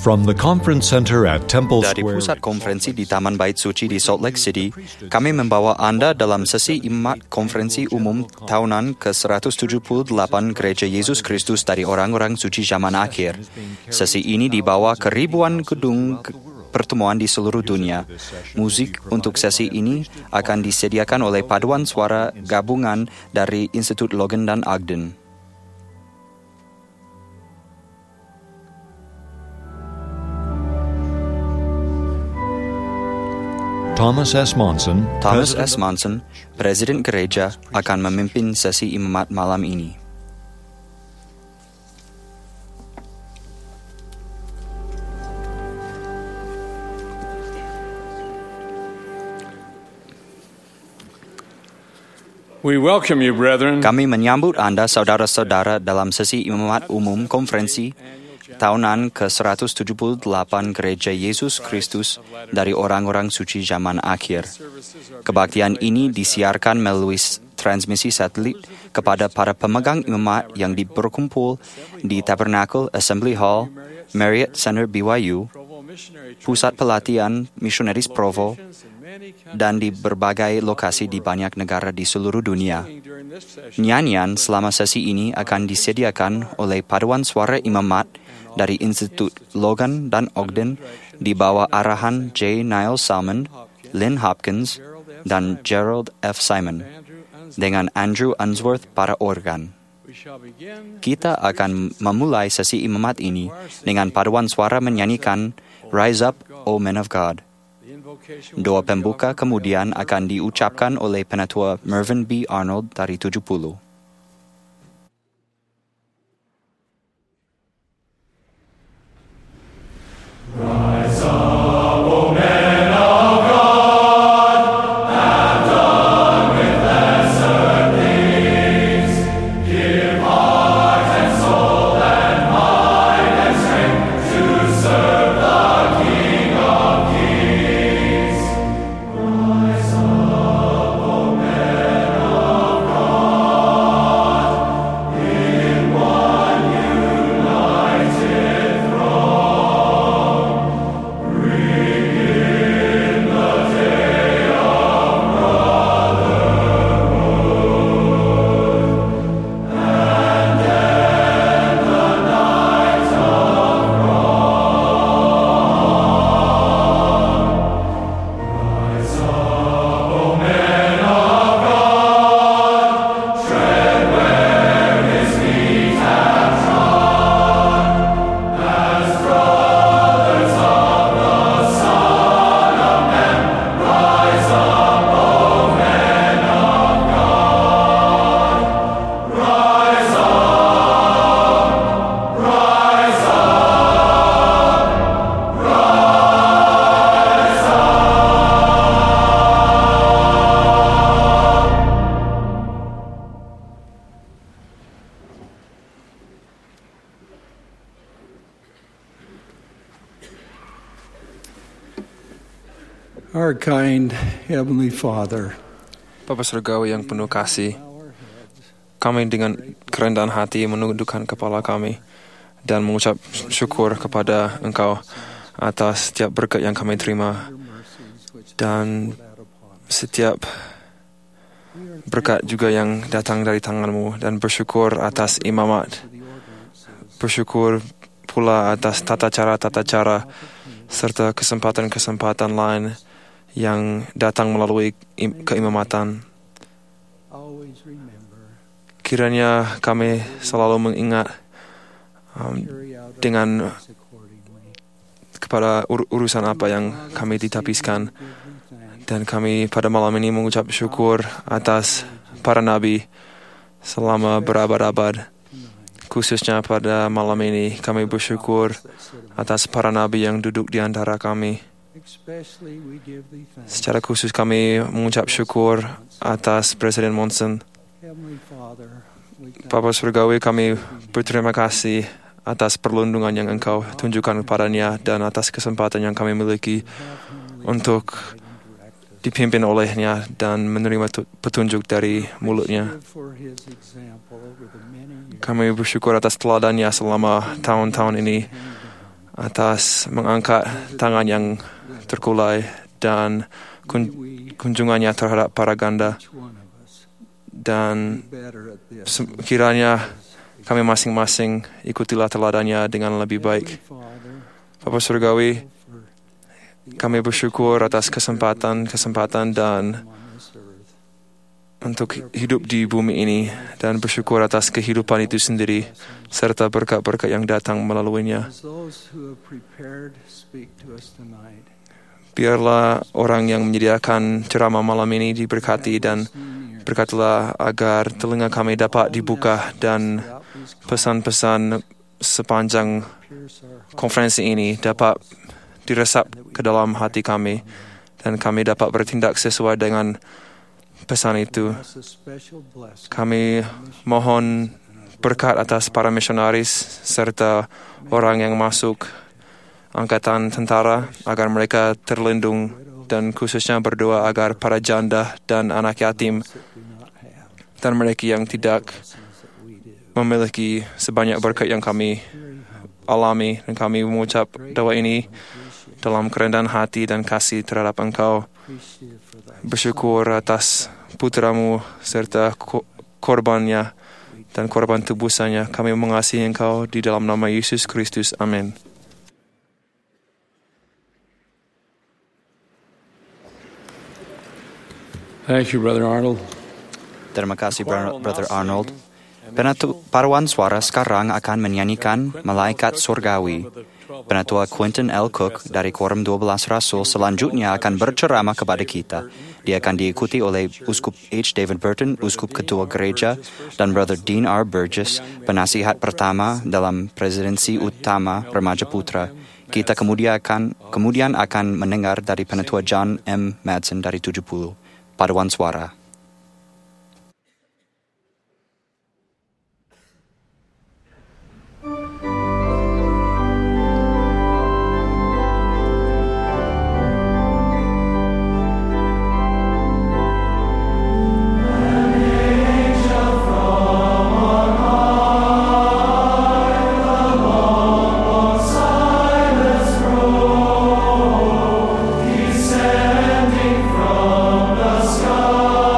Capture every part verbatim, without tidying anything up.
From the conference center at Temple Dari Square, pusat konferensi di Taman Bait Suci di Salt Lake City, kami membawa Anda dalam sesi imat konferensi umum tahunan ke seratus tujuh puluh delapan Gereja Yesus Kristus dari Orang-Orang Suci Zaman Akhir. Sesi ini dibawa ke ribuan gedung pertemuan di seluruh dunia. Musik untuk sesi ini akan disediakan oleh paduan suara gabungan dari Institut Logan dan Ogden. Thomas S. Monson, Thomas S. Monson, Presiden Gereja, akan memimpin sesi imamat malam ini. We welcome you, brethren. Kami menyambut Anda, saudara-saudara, dalam sesi imamat umum konferensi tahunan ke seratus tujuh puluh delapan Gereja Yesus Kristus dari Orang-Orang Suci Zaman Akhir. Kebaktian ini disiarkan melalui transmisi satelit kepada para pemegang imamat yang berkumpul di Tabernacle Assembly Hall, Marriott Center B Y U, Pusat Pelatihan Misionaris Provo, dan di berbagai lokasi di banyak negara di seluruh dunia. Nyanyian selama sesi ini akan disediakan oleh paduan suara imamat dari Institut Logan dan Ogden di bawah arahan J. Niall Salmon, Lynn Hopkins, dan Gerald F. Simon, dengan Andrew Unsworth para organ. Kita akan memulai sesi imamat ini dengan paduan suara menyanyikan Rise Up, O Men of God. Doa pembuka kemudian akan diucapkan oleh Penatua Mervyn B. Arnold dari tujuh puluh. Rise up, O men of God, have done with lesser things. Give heart and soul and mind and strength to serve the King of Kings. Rise up, O men of God, in one united throng. Our kind Heavenly Father, Bapa Surgawi yang penuh kasih, kami dengan kerendahan hati menundukkan kepala kami dan mengucap syukur kepada Engkau atas setiap berkat yang kami terima dan setiap berkat juga yang datang dari tangan-Mu, dan bersyukur atas imamat, bersyukur pula atas tata cara-tata cara serta kesempatan-kesempatan lain yang datang melalui keimamatan. Kiranya kami selalu mengingat um, dengan kepada ur- urusan apa yang kami ditapiskan, dan kami pada malam ini mengucap syukur atas para nabi selama berabad-abad. Khususnya pada malam ini kami bersyukur atas para nabi yang duduk di antara kami. Secara khusus kami mengucap syukur atas Presiden Monson. Bapa Surgawi, kami berterima kasih atas perlindungan yang Engkau tunjukkan kepadanya dan atas kesempatan yang kami miliki untuk dipimpin olehnya dan menerima petunjuk dari mulutnya. Kami bersyukur atas teladannya selama tahun-tahun ini atas mengangkat tangan yang terkulai dan kun, kunjungannya terhadap para ganda. Dan kiranya kami masing-masing ikutilah teladannya dengan lebih baik. Bapa Surgawi, kami bersyukur atas kesempatan-kesempatan dan untuk hidup di bumi ini, dan bersyukur atas kehidupan itu sendiri serta berkat-berkat yang datang melaluinya. Biarlah orang yang menyediakan ceramah malam ini diberkati, dan berkatilah agar telinga kami dapat dibuka dan pesan-pesan sepanjang konferensi ini dapat diresap ke dalam hati kami, dan kami dapat bertindak sesuai dengan pesan itu. Kami mohon berkat atas para misionaris serta orang yang masuk angkatan tentara agar mereka terlindung, dan khususnya berdoa agar para janda dan anak yatim dan mereka yang tidak memiliki sebanyak berkat yang kami alami. Dan kami mengucap doa ini dalam kerendahan hati dan kasih terhadap Engkau. Bersyukur atas putramu serta korbannya dan korban tebusannya. Kami mengasihi Engkau di dalam nama Yesus Kristus. Amin. Thank you, Brother Arnold. Terima kasih, Brother Arnold. Penatu paruan suara sekarang akan menyanyikan Malaikat Surgawi. Penatua Quentin L. Cook dari Quorum dua belas Rasul selanjutnya akan berceramah kepada kita. Dia akan diikuti oleh Uskup H. David Burton, Uskup Ketua Gereja, dan Brother Dean R. Burgess, penasihat pertama dalam Presidensi Utama Remaja Putra. Kita kemudian akan, kemudian akan mendengar dari Penatua John M. Madsen dari tujuh puluh. Paduan suara. Descending from the sky.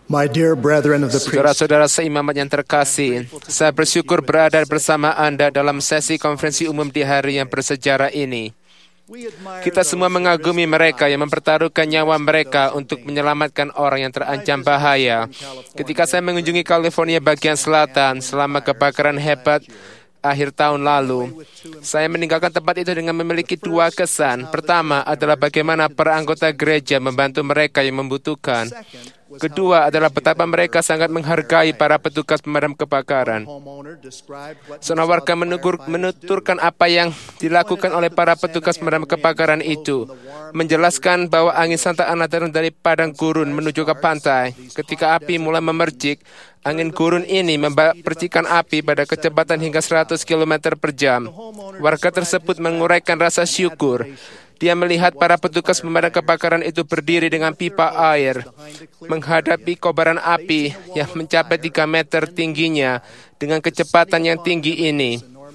My dear brethren of the priesthood, Saudara-saudara seimamat yang terkasih, saya bersyukur berada bersama Anda dalam sesi konferensi umum di hari yang bersejarah ini. Kita semua mengagumi mereka yang mempertaruhkan nyawa mereka untuk menyelamatkan orang yang terancam bahaya. Ketika saya mengunjungi California bagian selatan selama kebakaran hebat akhir tahun lalu, saya meninggalkan tempat itu dengan memiliki dua kesan. Pertama adalah bagaimana para anggota gereja membantu mereka yang membutuhkan. Kedua adalah betapa mereka sangat menghargai para petugas pemadam kebakaran. Seorang warga menugur, menuturkan apa yang dilakukan oleh para petugas pemadam kebakaran itu, menjelaskan bahwa angin Santa Ana turun dari padang gurun menuju ke pantai. Ketika api mulai memercik, angin gurun ini membawa percikan api pada kecepatan hingga seratus kilometer per jam. Warga tersebut menguraikan rasa syukur. Dia melihat para petugas pemadam kebakaran itu berdiri dengan pipa air, menghadapi kobaran api yang mencapai tiga meter tingginya dengan kecepatan yang tinggi ini.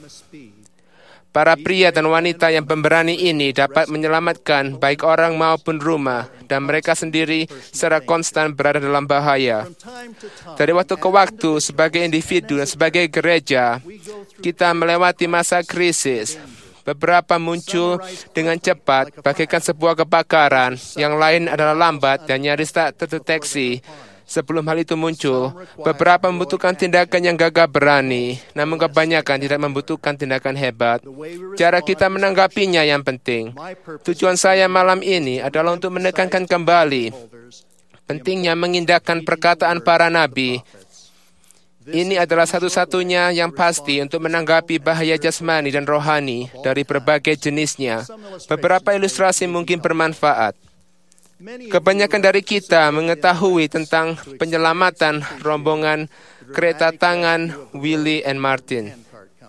Para pria dan wanita yang pemberani ini dapat menyelamatkan baik orang maupun rumah, dan mereka sendiri secara konstan berada dalam bahaya. Dari waktu ke waktu, sebagai individu dan sebagai gereja, kita melewati masa krisis. Beberapa muncul dengan cepat, bagaikan sebuah kebakaran. Yang lain adalah lambat dan nyaris tak terdeteksi. Sebelum hal itu muncul, beberapa membutuhkan tindakan yang gagah berani, namun kebanyakan tidak membutuhkan tindakan hebat. Cara kita menanggapinya yang penting. Tujuan saya malam ini adalah untuk menekankan kembali pentingnya mengindahkan perkataan para nabi. Ini adalah satu-satunya yang pasti untuk menanggapi bahaya jasmani dan rohani dari berbagai jenisnya. Beberapa ilustrasi mungkin bermanfaat. Kebanyakan dari kita mengetahui tentang penyelamatan rombongan kereta tangan Willie and Martin.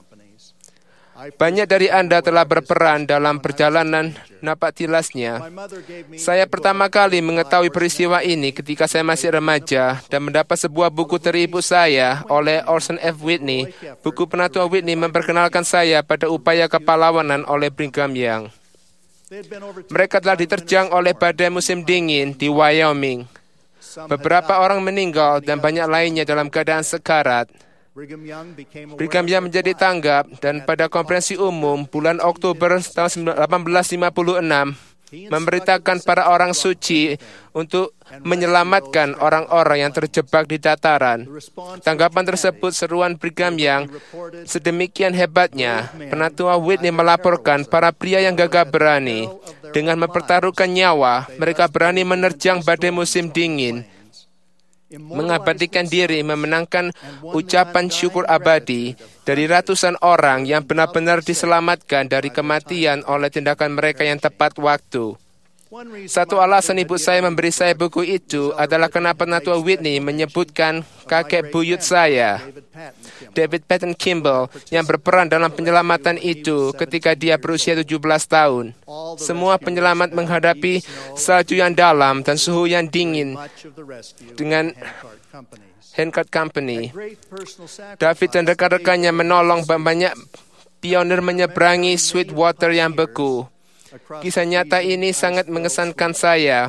Banyak dari Anda telah berperan dalam perjalanan napak tilasnya. Saya pertama kali mengetahui peristiwa ini ketika saya masih remaja dan mendapat sebuah buku dari ibu saya oleh Orson F. Whitney. Buku Penatua Whitney memperkenalkan saya pada upaya kepahlawanan oleh Brigham Young. Mereka telah diterjang oleh badai musim dingin di Wyoming. Beberapa orang meninggal dan banyak lainnya dalam keadaan sekarat. Brigham Young menjadi tanggap, dan pada konferensi umum bulan Oktober tahun delapan belas lima puluh enam memberitakan para orang suci untuk menyelamatkan orang-orang yang terjebak di dataran. Tanggapan tersebut seruan Brigham Young sedemikian hebatnya, Penatua Whitney melaporkan para pria yang gagah berani. Dengan mempertaruhkan nyawa, mereka berani menerjang badai musim dingin, mengabadikan diri, memenangkan ucapan syukur abadi dari ratusan orang yang benar-benar diselamatkan dari kematian oleh tindakan mereka yang tepat waktu. Satu alasan ibu saya memberi saya buku itu adalah kenapa Penatua Whitney menyebutkan kakek buyut saya, David Patton Kimball, yang berperan dalam penyelamatan itu ketika dia berusia tujuh belas tahun. Semua penyelamat menghadapi salju yang dalam dan suhu yang dingin dengan Hancock Company. David dan rekan-rekannya menolong banyak pionir menyeberangi Sweetwater yang beku. Kisah nyata ini sangat mengesankan saya.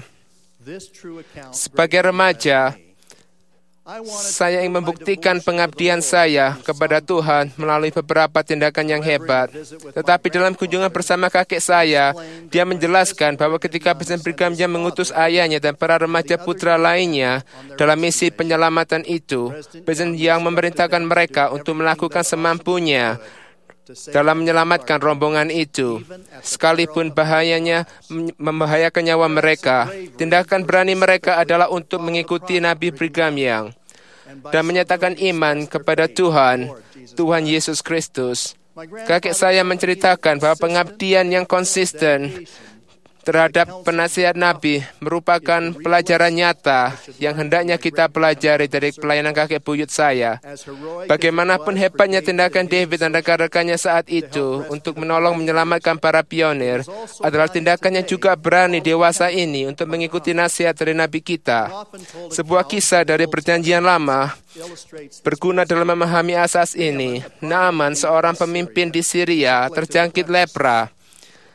Sebagai remaja, saya ingin membuktikan pengabdian saya kepada Tuhan melalui beberapa tindakan yang hebat. Tetapi dalam kunjungan bersama kakek saya, dia menjelaskan bahwa ketika Presiden Brigham Young mengutus ayahnya dan para remaja putra lainnya dalam misi penyelamatan itu, Presiden Young memerintahkan mereka untuk melakukan semampunya dalam menyelamatkan rombongan itu, sekalipun bahayanya membahayakan nyawa mereka. Tindakan berani mereka adalah untuk mengikuti Nabi Brigham Young dan menyatakan iman kepada Tuhan, Tuhan Yesus Kristus. Kakek saya menceritakan bahwa pengabdian yang konsisten terhadap penasihat Nabi merupakan pelajaran nyata yang hendaknya kita pelajari dari pelayanan kakek buyut saya. Bagaimanapun hebatnya tindakan David dan rekan-rekannya saat itu untuk menolong menyelamatkan para pionir, adalah tindakan yang juga berani dewasa ini untuk mengikuti nasihat dari Nabi kita. Sebuah kisah dari Perjanjian Lama berguna dalam memahami asas ini. Naaman, seorang pemimpin di Syria, terjangkit lepra.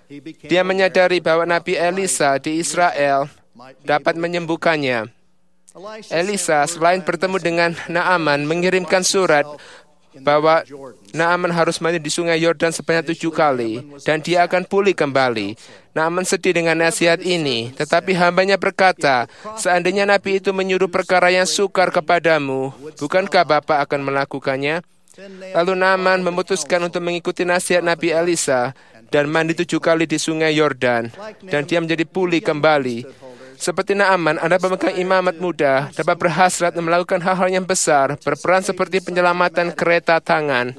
Dia menyadari bahwa Nabi Elisa di Israel dapat menyembuhkannya. Elisa selain bertemu dengan Naaman mengirimkan surat bahwa Naaman harus mandi di sungai Yordan sebanyak tujuh kali dan dia akan pulih kembali. Naaman sedih dengan nasihat ini, tetapi hambanya berkata, seandainya Nabi itu menyuruh perkara yang sukar kepadamu, bukankah Bapak akan melakukannya? Lalu Naaman memutuskan untuk mengikuti nasihat Nabi Elisa dan mandi tujuh kali di sungai Yordan, dan dia menjadi pulih kembali. Seperti Naaman, Anda pemegang imamat muda dapat berhasrat melakukan hal-hal yang besar, berperan seperti penyelamatan kereta tangan.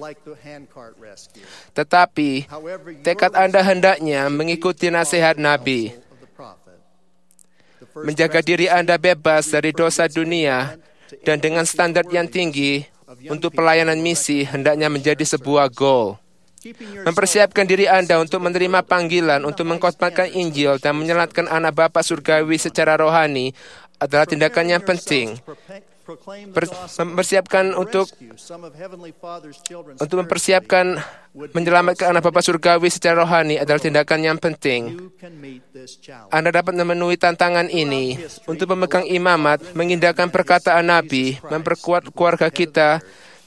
Tetapi, tekad Anda hendaknya mengikuti nasihat Nabi. Menjaga diri Anda bebas dari dosa dunia, dan dengan standar yang tinggi untuk pelayanan misi hendaknya menjadi sebuah goal. Mempersiapkan diri Anda untuk menerima panggilan untuk mengkhotbahkan Injil dan menyelatkan anak Bapa surgawi secara rohani adalah tindakan yang penting. Per, mempersiapkan untuk untuk mempersiapkan menyelamatkan anak Bapa surgawi secara rohani adalah tindakan yang penting. Anda dapat memenuhi tantangan ini untuk memegang imamat, mengindahkan perkataan Nabi, memperkuat keluarga kita,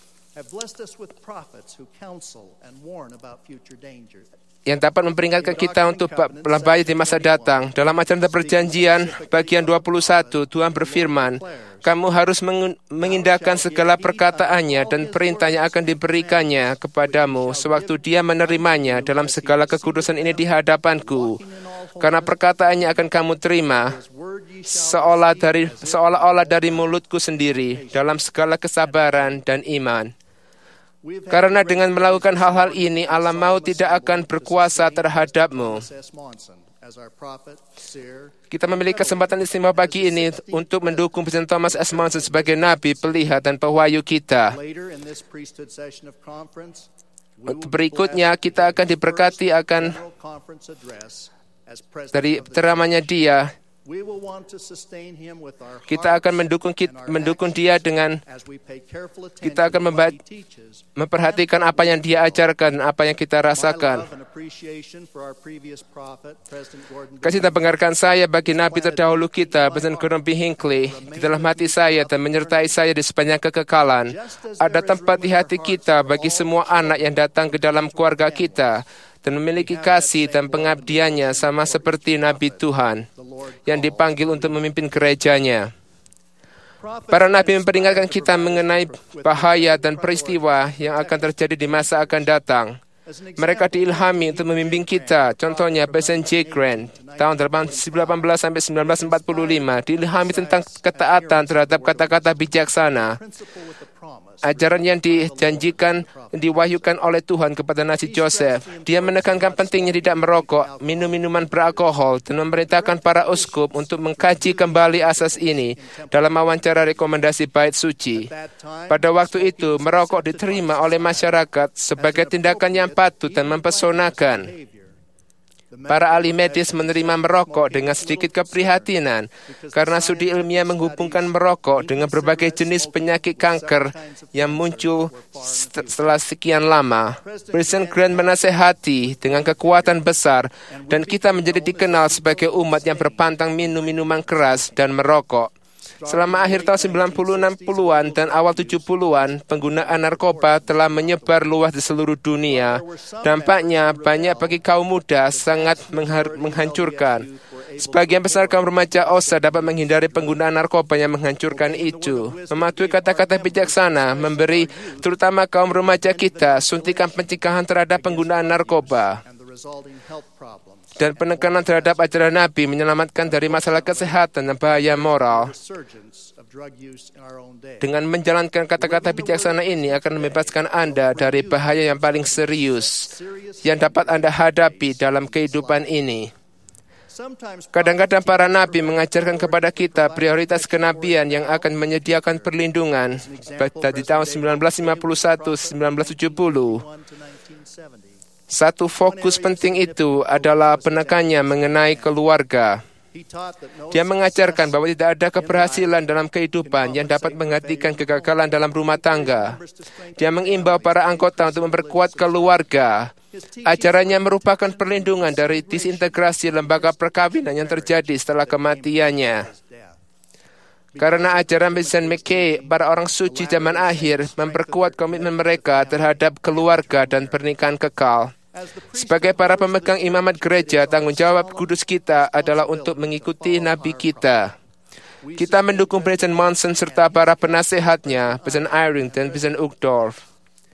yang dapat memperingatkan kita untuk bahaya di masa datang. Dalam ajaran perjanjian bagian dua puluh satu, Tuhan berfirman, kamu harus mengindahkan segala perkataannya dan perintah yang akan diberikannya kepadamu sewaktu dia menerimanya dalam segala kekudusan ini di hadapanku. Karena perkataannya akan kamu terima seolah dari seolah-olah dari mulutku sendiri dalam segala kesabaran dan iman. Karena dengan melakukan hal-hal ini, Allah mau tidak akan berkuasa terhadapmu. Kita memiliki kesempatan istimewa pagi ini untuk mendukung Presiden Thomas S. Monson sebagai Nabi, Pelihat, dan Pewahyu kita. Berikutnya, kita akan diberkati akan dari ceramahnya dia. Kita akan mendukung mendukung dia dengan kita akan membaca, memperhatikan apa yang dia ajarkan, apa yang kita rasakan. Kasih dan penghargaan saya bagi Nabi terdahulu kita, Presiden Gordon B. Hinckley, di dalam hati saya dan menyertai saya di sepanjang kekekalan. Ada tempat di hati kita bagi semua anak yang datang ke dalam keluarga kita dan memiliki kasih dan pengabdiannya sama seperti Nabi Tuhan yang dipanggil untuk memimpin gerejanya. Para nabi memperingatkan kita mengenai bahaya dan peristiwa yang akan terjadi di masa akan datang. Mereka diilhami untuk membimbing kita. Contohnya, Presiden J. Grant, tahun delapan belas sampai sembilan belas empat puluh lima, diilhami tentang ketaatan terhadap kata-kata bijaksana. Ajaran yang dijanjikan, diwahyukan oleh Tuhan kepada Nabi Joseph. Dia menekankan pentingnya tidak merokok, minum minuman beralkohol, dan memerintahkan para uskup untuk mengkaji kembali asas ini dalam wawancara rekomendasi bait suci. Pada waktu itu, merokok diterima oleh masyarakat sebagai tindakan yang patut dan mempesonakan. Para ahli medis menerima merokok dengan sedikit keprihatinan karena studi ilmiah menghubungkan merokok dengan berbagai jenis penyakit kanker yang muncul setelah sekian lama. Presiden Grant menasehati dengan kekuatan besar dan kita menjadi dikenal sebagai umat yang berpantang minum minuman keras dan merokok. Selama akhir tahun sembilan puluh enam puluhan dan awal tujuh puluhan, penggunaan narkoba telah menyebar luas di seluruh dunia. Dampaknya banyak bagi kaum muda, sangat menghancurkan. Sebagian besar kaum remaja O S A dapat menghindari penggunaan narkoba yang menghancurkan itu. Mematuhi kata-kata bijaksana, memberi terutama kaum remaja kita suntikan pencegahan terhadap penggunaan narkoba. Dan penekanan terhadap ajaran Nabi menyelamatkan dari masalah kesehatan dan bahaya moral. Dengan menjalankan kata-kata bijaksana ini akan membebaskan Anda dari bahaya yang paling serius yang dapat Anda hadapi dalam kehidupan ini. Kadang-kadang para nabi mengajarkan kepada kita prioritas kenabian yang akan menyediakan perlindungan di tahun sembilan belas lima puluh satu sampai sembilan belas tujuh puluh. Satu fokus penting itu adalah penekannya mengenai keluarga. Dia mengajarkan bahwa tidak ada keberhasilan dalam kehidupan yang dapat menggantikan kegagalan dalam rumah tangga. Dia mengimbau para anggota untuk memperkuat keluarga. Ajarannya merupakan perlindungan dari disintegrasi lembaga perkawinan yang terjadi setelah kematiannya. Karena ajaran President McKay para orang suci zaman akhir memperkuat komitmen mereka terhadap keluarga dan pernikahan kekal. Sebagai para pemegang imamat gereja, tanggung jawab kudus kita adalah untuk mengikuti Nabi kita. Kita mendukung President Monson serta para penasehatnya, President Eyring dan President Uchtdorf.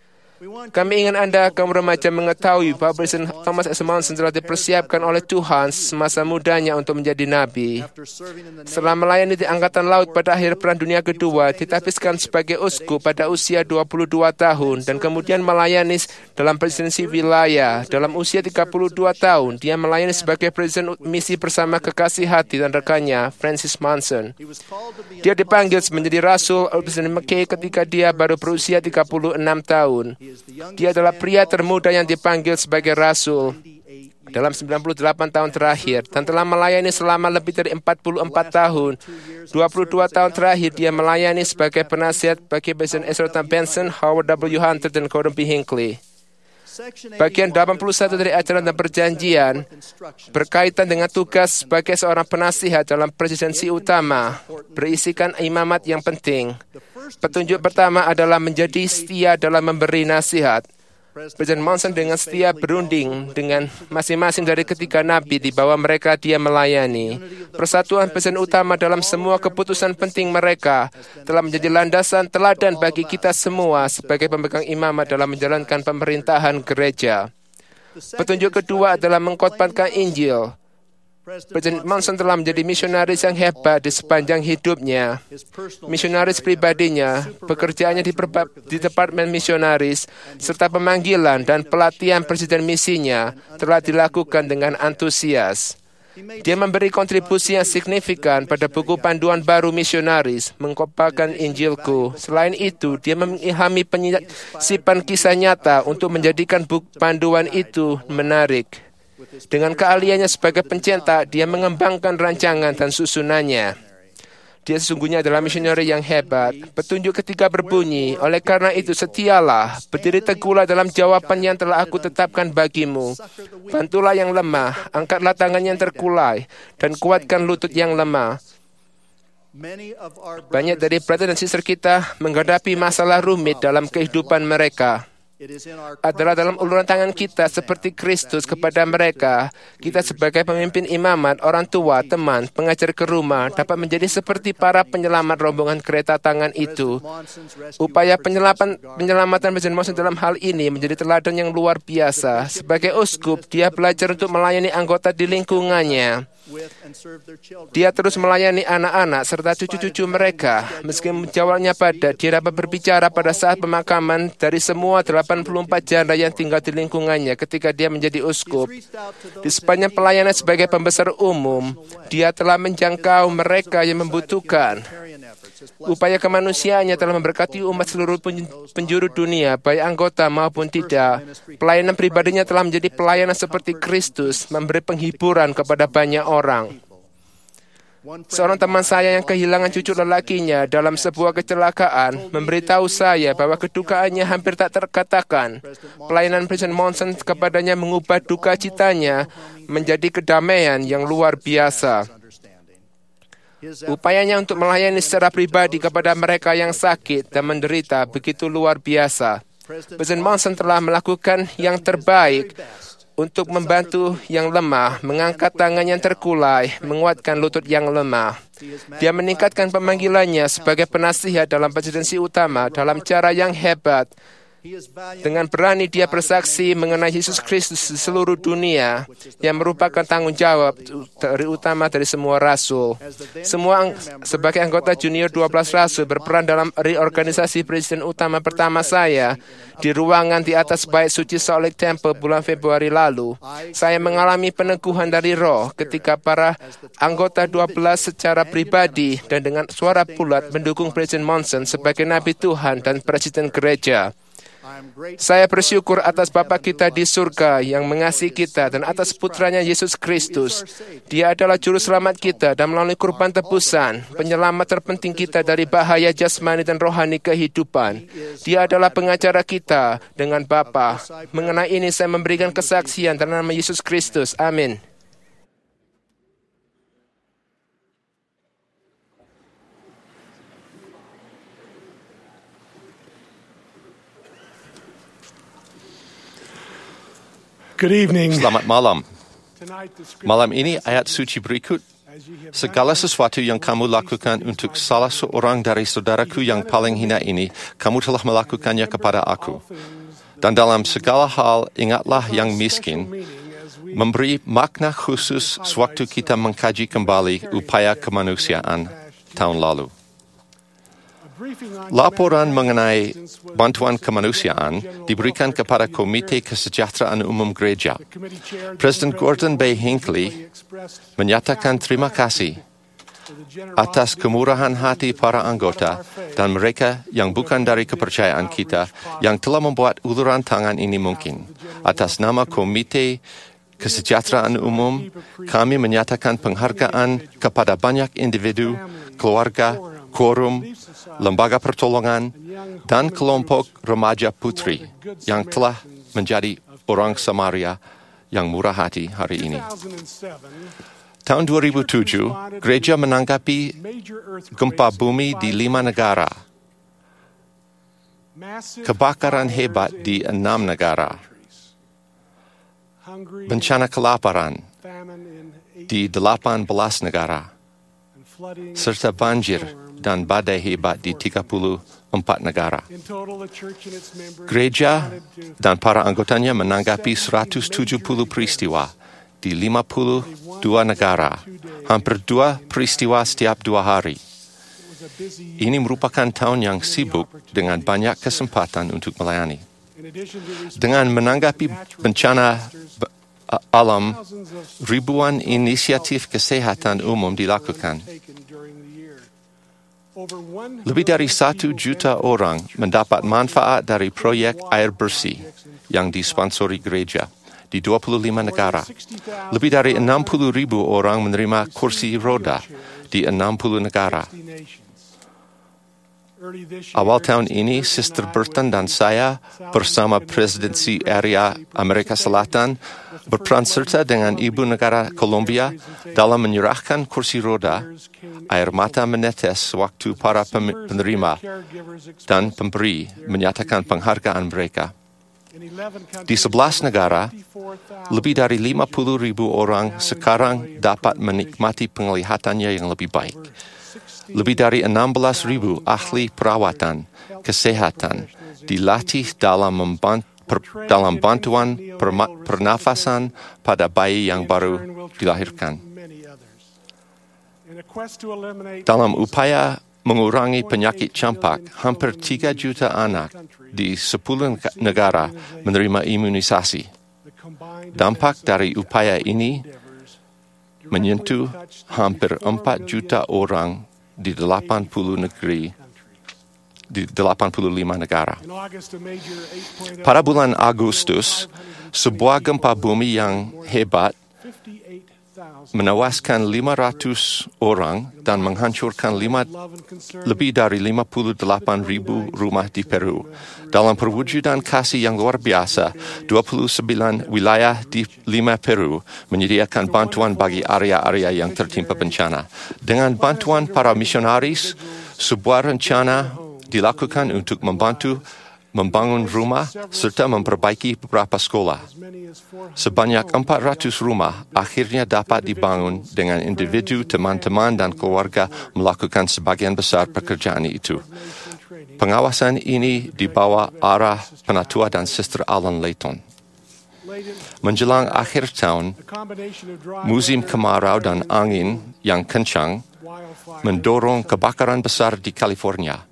Kami ingin Anda, kaum remaja, mengetahui bahwa President Thomas S. Monson telah dipersiapkan oleh Tuhan semasa mudanya untuk menjadi nabi. Setelah melayani di Angkatan Laut pada akhir Perang Dunia Kedua, ditahbiskan sebagai uskup pada usia dua puluh dua tahun dan kemudian melayani dalam presidensi wilayah. Dalam usia tiga puluh dua tahun, dia melayani sebagai presiden misi bersama kekasih hati dan rekannya, Francis Monson. Dia dipanggil menjadi rasul oleh Presiden McKay ketika dia baru berusia tiga puluh enam tahun. Dia adalah pria termuda yang dipanggil sebagai rasul dalam sembilan puluh delapan tahun terakhir dan telah melayani selama lebih dari empat puluh empat tahun. dua puluh dua tahun terakhir dia melayani sebagai penasihat bagi Presiden Ezra Benson, Howard W. Hunter, dan Gordon B. Hinckley. Bagian delapan puluh satu dari ajaran dan perjanjian berkaitan dengan tugas sebagai seorang penasihat dalam presidensi utama, berisikan imamat yang penting. Petunjuk pertama adalah menjadi setia dalam memberi nasihat. Presiden Monson dengan setia berunding dengan masing-masing dari ketiga nabi di bawah mereka dia melayani. Persatuan presiden utama dalam semua keputusan penting mereka telah menjadi landasan teladan bagi kita semua sebagai pemegang imamat dalam menjalankan pemerintahan gereja. Petunjuk kedua adalah mengkhotbahkan Injil. Presiden Monson telah menjadi misionaris yang hebat di sepanjang hidupnya. Misionaris pribadinya, pekerjaannya di, di Departemen Misionaris, serta pemanggilan dan pelatihan presiden misinya telah dilakukan dengan antusias. Dia memberi kontribusi yang signifikan pada buku panduan baru misionaris, Mengkhotbahkan Injilku. Selain itu, dia mengilhami penyisipan kisah nyata untuk menjadikan buku panduan itu menarik. Dengan keahliannya sebagai pencetak, dia mengembangkan rancangan dan susunannya. Dia sesungguhnya adalah misioneri yang hebat. Petunjuk ketiga berbunyi, oleh karena itu setialah, berdiri teguhlah dalam jawaban yang telah aku tetapkan bagimu. Bantulah yang lemah, angkatlah tangan yang terkulai, dan kuatkan lutut yang lemah. Banyak dari brother dan sister kita menghadapi masalah rumit dalam kehidupan mereka. Adalah dalam uluran tangan kita seperti Kristus kepada mereka. Kita sebagai pemimpin imamat, orang tua, teman, pengajar ke rumah dapat menjadi seperti para penyelamat rombongan kereta tangan itu. Upaya penyelamatan, penyelamatan Presiden Monson dalam hal ini menjadi teladan yang luar biasa. Sebagai uskup, dia belajar untuk melayani anggota di lingkungannya. Dia terus melayani anak-anak serta cucu-cucu mereka. Meski menjawabnya pada, dia dapat berbicara pada saat pemakaman dari semua delapan puluh empat janda yang tinggal di lingkungannya ketika dia menjadi uskup. Di sepanjang pelayanan sebagai pembesar umum, dia telah menjangkau mereka yang membutuhkan. Upaya kemanusiaannya telah memberkati umat seluruh penjuru dunia, baik anggota maupun tidak. Pelayanan pribadinya telah menjadi pelayanan seperti Kristus, memberi penghiburan kepada banyak orang. Seorang teman saya yang kehilangan cucu lelakinya dalam sebuah kecelakaan memberitahu saya bahwa kedukaannya hampir tak terkatakan. Pelayanan Presiden Monson kepadanya mengubah duka citanya menjadi kedamaian yang luar biasa. Upayanya untuk melayani secara pribadi kepada mereka yang sakit dan menderita begitu luar biasa. Presiden Monson telah melakukan yang terbaik untuk membantu yang lemah, mengangkat tangan yang terkulai, menguatkan lutut yang lemah. Dia meningkatkan pemanggilannya sebagai penasihat dalam presidensi utama dalam cara yang hebat. Dengan berani dia bersaksi mengenai Yesus Kristus di seluruh dunia yang merupakan tanggung jawab dari utama dari semua rasul. Semua ang- sebagai anggota junior dua belas rasul berperan dalam reorganisasi presiden utama pertama saya di ruangan di atas bait suci Salt Lake Temple bulan Februari lalu. Saya mengalami peneguhan dari Roh ketika para anggota dua belas secara pribadi dan dengan suara bulat mendukung Presiden Monson sebagai Nabi Tuhan dan Presiden Gereja. Saya bersyukur atas Bapa kita di surga yang mengasihi kita dan atas putranya Yesus Kristus. Dia adalah juru selamat kita dan melalui kurban tebusan, penyelamat terpenting kita dari bahaya jasmani dan rohani kehidupan. Dia adalah pengacara kita dengan Bapa. Mengenai ini saya memberikan kesaksian dalam nama Yesus Kristus. Amin. Good evening. Selamat malam. Tonight, the scripture Malam ini ayat suci berikut. as ye have Segala sesuatu yang kamu lakukan untuk salah seorang dari saudaraku yang paling hina ini, kamu telah melakukannya kepada aku. Dan dalam segala hal, ingatlah yang miskin, memberi makna khusus sewaktu kita mengkaji kembali upaya kemanusiaan tahun lalu. Laporan mengenai bantuan kemanusiaan diberikan kepada Komite Kesejahteraan Umum Gereja. Presiden Gordon B. Hinckley menyatakan terima kasih atas kemurahan hati para anggota dan mereka yang bukan dari kepercayaan kita yang telah membuat uluran tangan ini mungkin. Atas nama Komite Kesejahteraan Umum, kami menyatakan penghargaan kepada banyak individu, keluarga, quorum, lembaga pertolongan, dan kelompok remaja putri yang telah menjadi orang Samaria yang murah hati hari ini. Tahun dua ribu tujuh, gereja menanggapi gempa bumi di lima negara, kebakaran hebat di enam negara, bencana kelaparan di delapan belas negara, serta banjir dan badai hebat di tiga puluh empat negara. Gereja dan para anggotanya menanggapi seratus tujuh puluh peristiwa di lima puluh dua negara, hampir dua peristiwa setiap dua hari. Ini merupakan tahun yang sibuk dengan banyak kesempatan untuk melayani. Dengan menanggapi bencana alam, ribuan inisiatif kesehatan umum dilakukan. Lebih dari satu juta orang mendapat manfaat dari proyek air bersih yang disponsori gereja di dua puluh lima negara. Lebih dari enam puluh ribu orang menerima kursi roda di enam puluh negara. Awal tahun ini, Sister Burton dan saya bersama Presidensi Area Amerika Selatan berperan serta dengan Ibu Negara Colombia dalam menyerahkan kursi roda, air mata menetes waktu para penerima dan pemberi menyatakan penghargaan mereka. Di sebelas negara, lebih dari lima puluh ribu orang sekarang dapat menikmati penglihatannya yang lebih baik. Lebih dari enam belas ribu ahli perawatan kesehatan dilatih dalam, membant, per, dalam bantuan perma, pernafasan pada bayi yang baru dilahirkan. Dalam upaya mengurangi penyakit campak, hampir tiga juta anak di sepuluh negara menerima imunisasi. Dampak dari upaya ini menyentuh hampir empat juta orang di delapan puluh negeri, di delapan puluh lima negara. Pada bulan Agustus, sebuah gempa bumi yang hebat menewaskan lima ratus orang dan menghancurkan lima, lebih dari lima puluh delapan ribu rumah di Peru. Dalam perwujudan kasih yang luar biasa, dua puluh sembilan wilayah di lima Peru menyediakan bantuan bagi area-area yang tertimpa bencana. Dengan bantuan para misionaris, sebuah rencana dilakukan untuk membantu membangun rumah serta memperbaiki beberapa sekolah. Sebanyak empat ratus rumah akhirnya dapat dibangun dengan individu, teman-teman dan keluarga melakukan sebagian besar pekerjaan itu. Pengawasan ini di bawah arah Penatua dan Sister Alan Layton. Menjelang akhir tahun, musim kemarau dan angin yang kencang mendorong kebakaran besar di California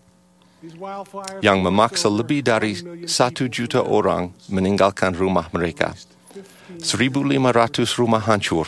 yang memaksa lebih dari satu juta orang meninggalkan rumah mereka. seribu lima ratus rumah hancur.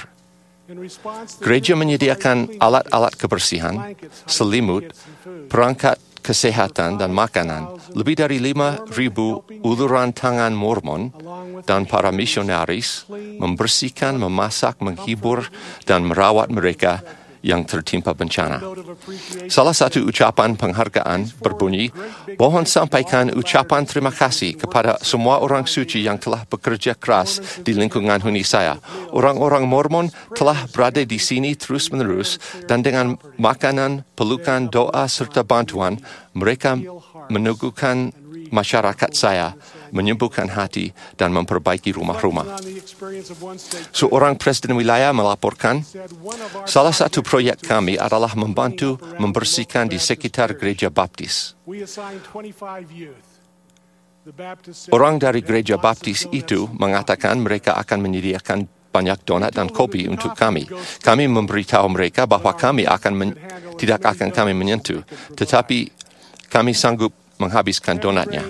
Gereja menyediakan alat-alat kebersihan, selimut, perangkat kesehatan dan makanan. Lebih dari lima ribu uluran tangan Mormon dan para misionaris membersihkan, memasak, menghibur, dan merawat mereka yang tertimpa bencana. Salah satu ucapan penghargaan berbunyi, mohon sampaikan ucapan terima kasih kepada semua orang suci yang telah bekerja keras di lingkungan huni saya. Orang-orang Mormon telah berada di sini terus-menerus dan dengan makanan, pelukan, doa serta bantuan, mereka meneguhkan masyarakat saya menyembuhkan hati, dan memperbaiki rumah-rumah. Seorang presiden wilayah melaporkan, salah satu proyek kami adalah membantu membersihkan di sekitar gereja baptis. Orang dari gereja baptis itu mengatakan mereka akan menyediakan banyak donat dan kopi untuk kami. Kami memberitahu mereka bahwa kami akan men- tidak akan kami menyentuh, tetapi kami sanggup menghabiskan donatnya.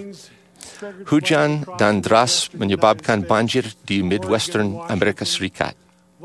Hujan dan deras menyebabkan banjir di Midwestern Amerika Serikat.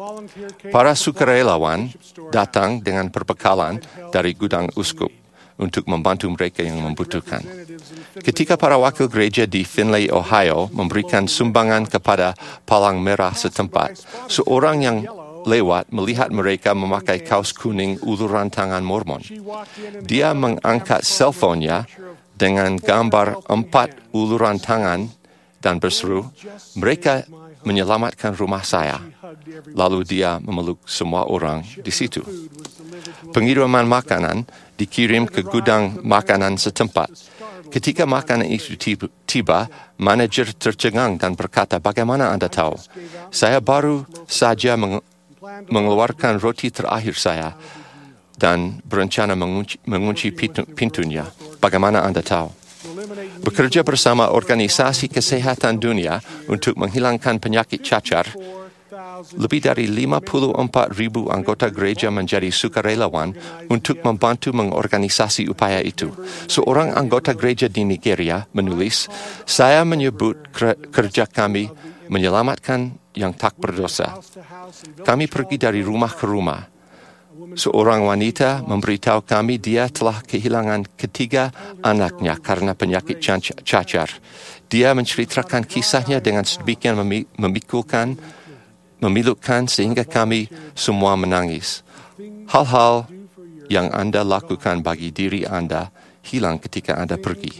Para sukarelawan datang dengan perbekalan dari gudang uskup untuk membantu mereka yang membutuhkan. Ketika para wakil gereja di Findlay, Ohio memberikan sumbangan kepada Palang Merah setempat, seorang yang lewat melihat mereka memakai kaos kuning uluran tangan Mormon. Dia mengangkat selfonnya dengan gambar empat uluran tangan dan berseru, "Mereka menyelamatkan rumah saya." Lalu dia memeluk semua orang di situ. Pengiriman makanan dikirim ke gudang makanan setempat. Ketika makanan itu tiba, manajer tercengang dan berkata, "Bagaimana Anda tahu? Saya baru saja meng- mengeluarkan roti terakhir saya dan berencana mengunci, mengunci pintu, pintunya. Bagaimana Anda tahu?" Bekerja bersama Organisasi Kesehatan Dunia untuk menghilangkan penyakit cacar, lebih dari lima puluh empat ribu anggota gereja menjadi sukarelawan untuk membantu mengorganisasi upaya itu. Seorang anggota gereja di Nigeria menulis, "Saya menyebut kerja kami menyelamatkan yang tak berdosa. Kami pergi dari rumah ke rumah. Seorang wanita memberitahu kami dia telah kehilangan ketiga anaknya karena penyakit cacar. Dia menceritakan kisahnya dengan sedemikian memikulkan, memilukan sehingga kami semua menangis. Hal-hal yang Anda lakukan bagi diri Anda hilang ketika Anda pergi.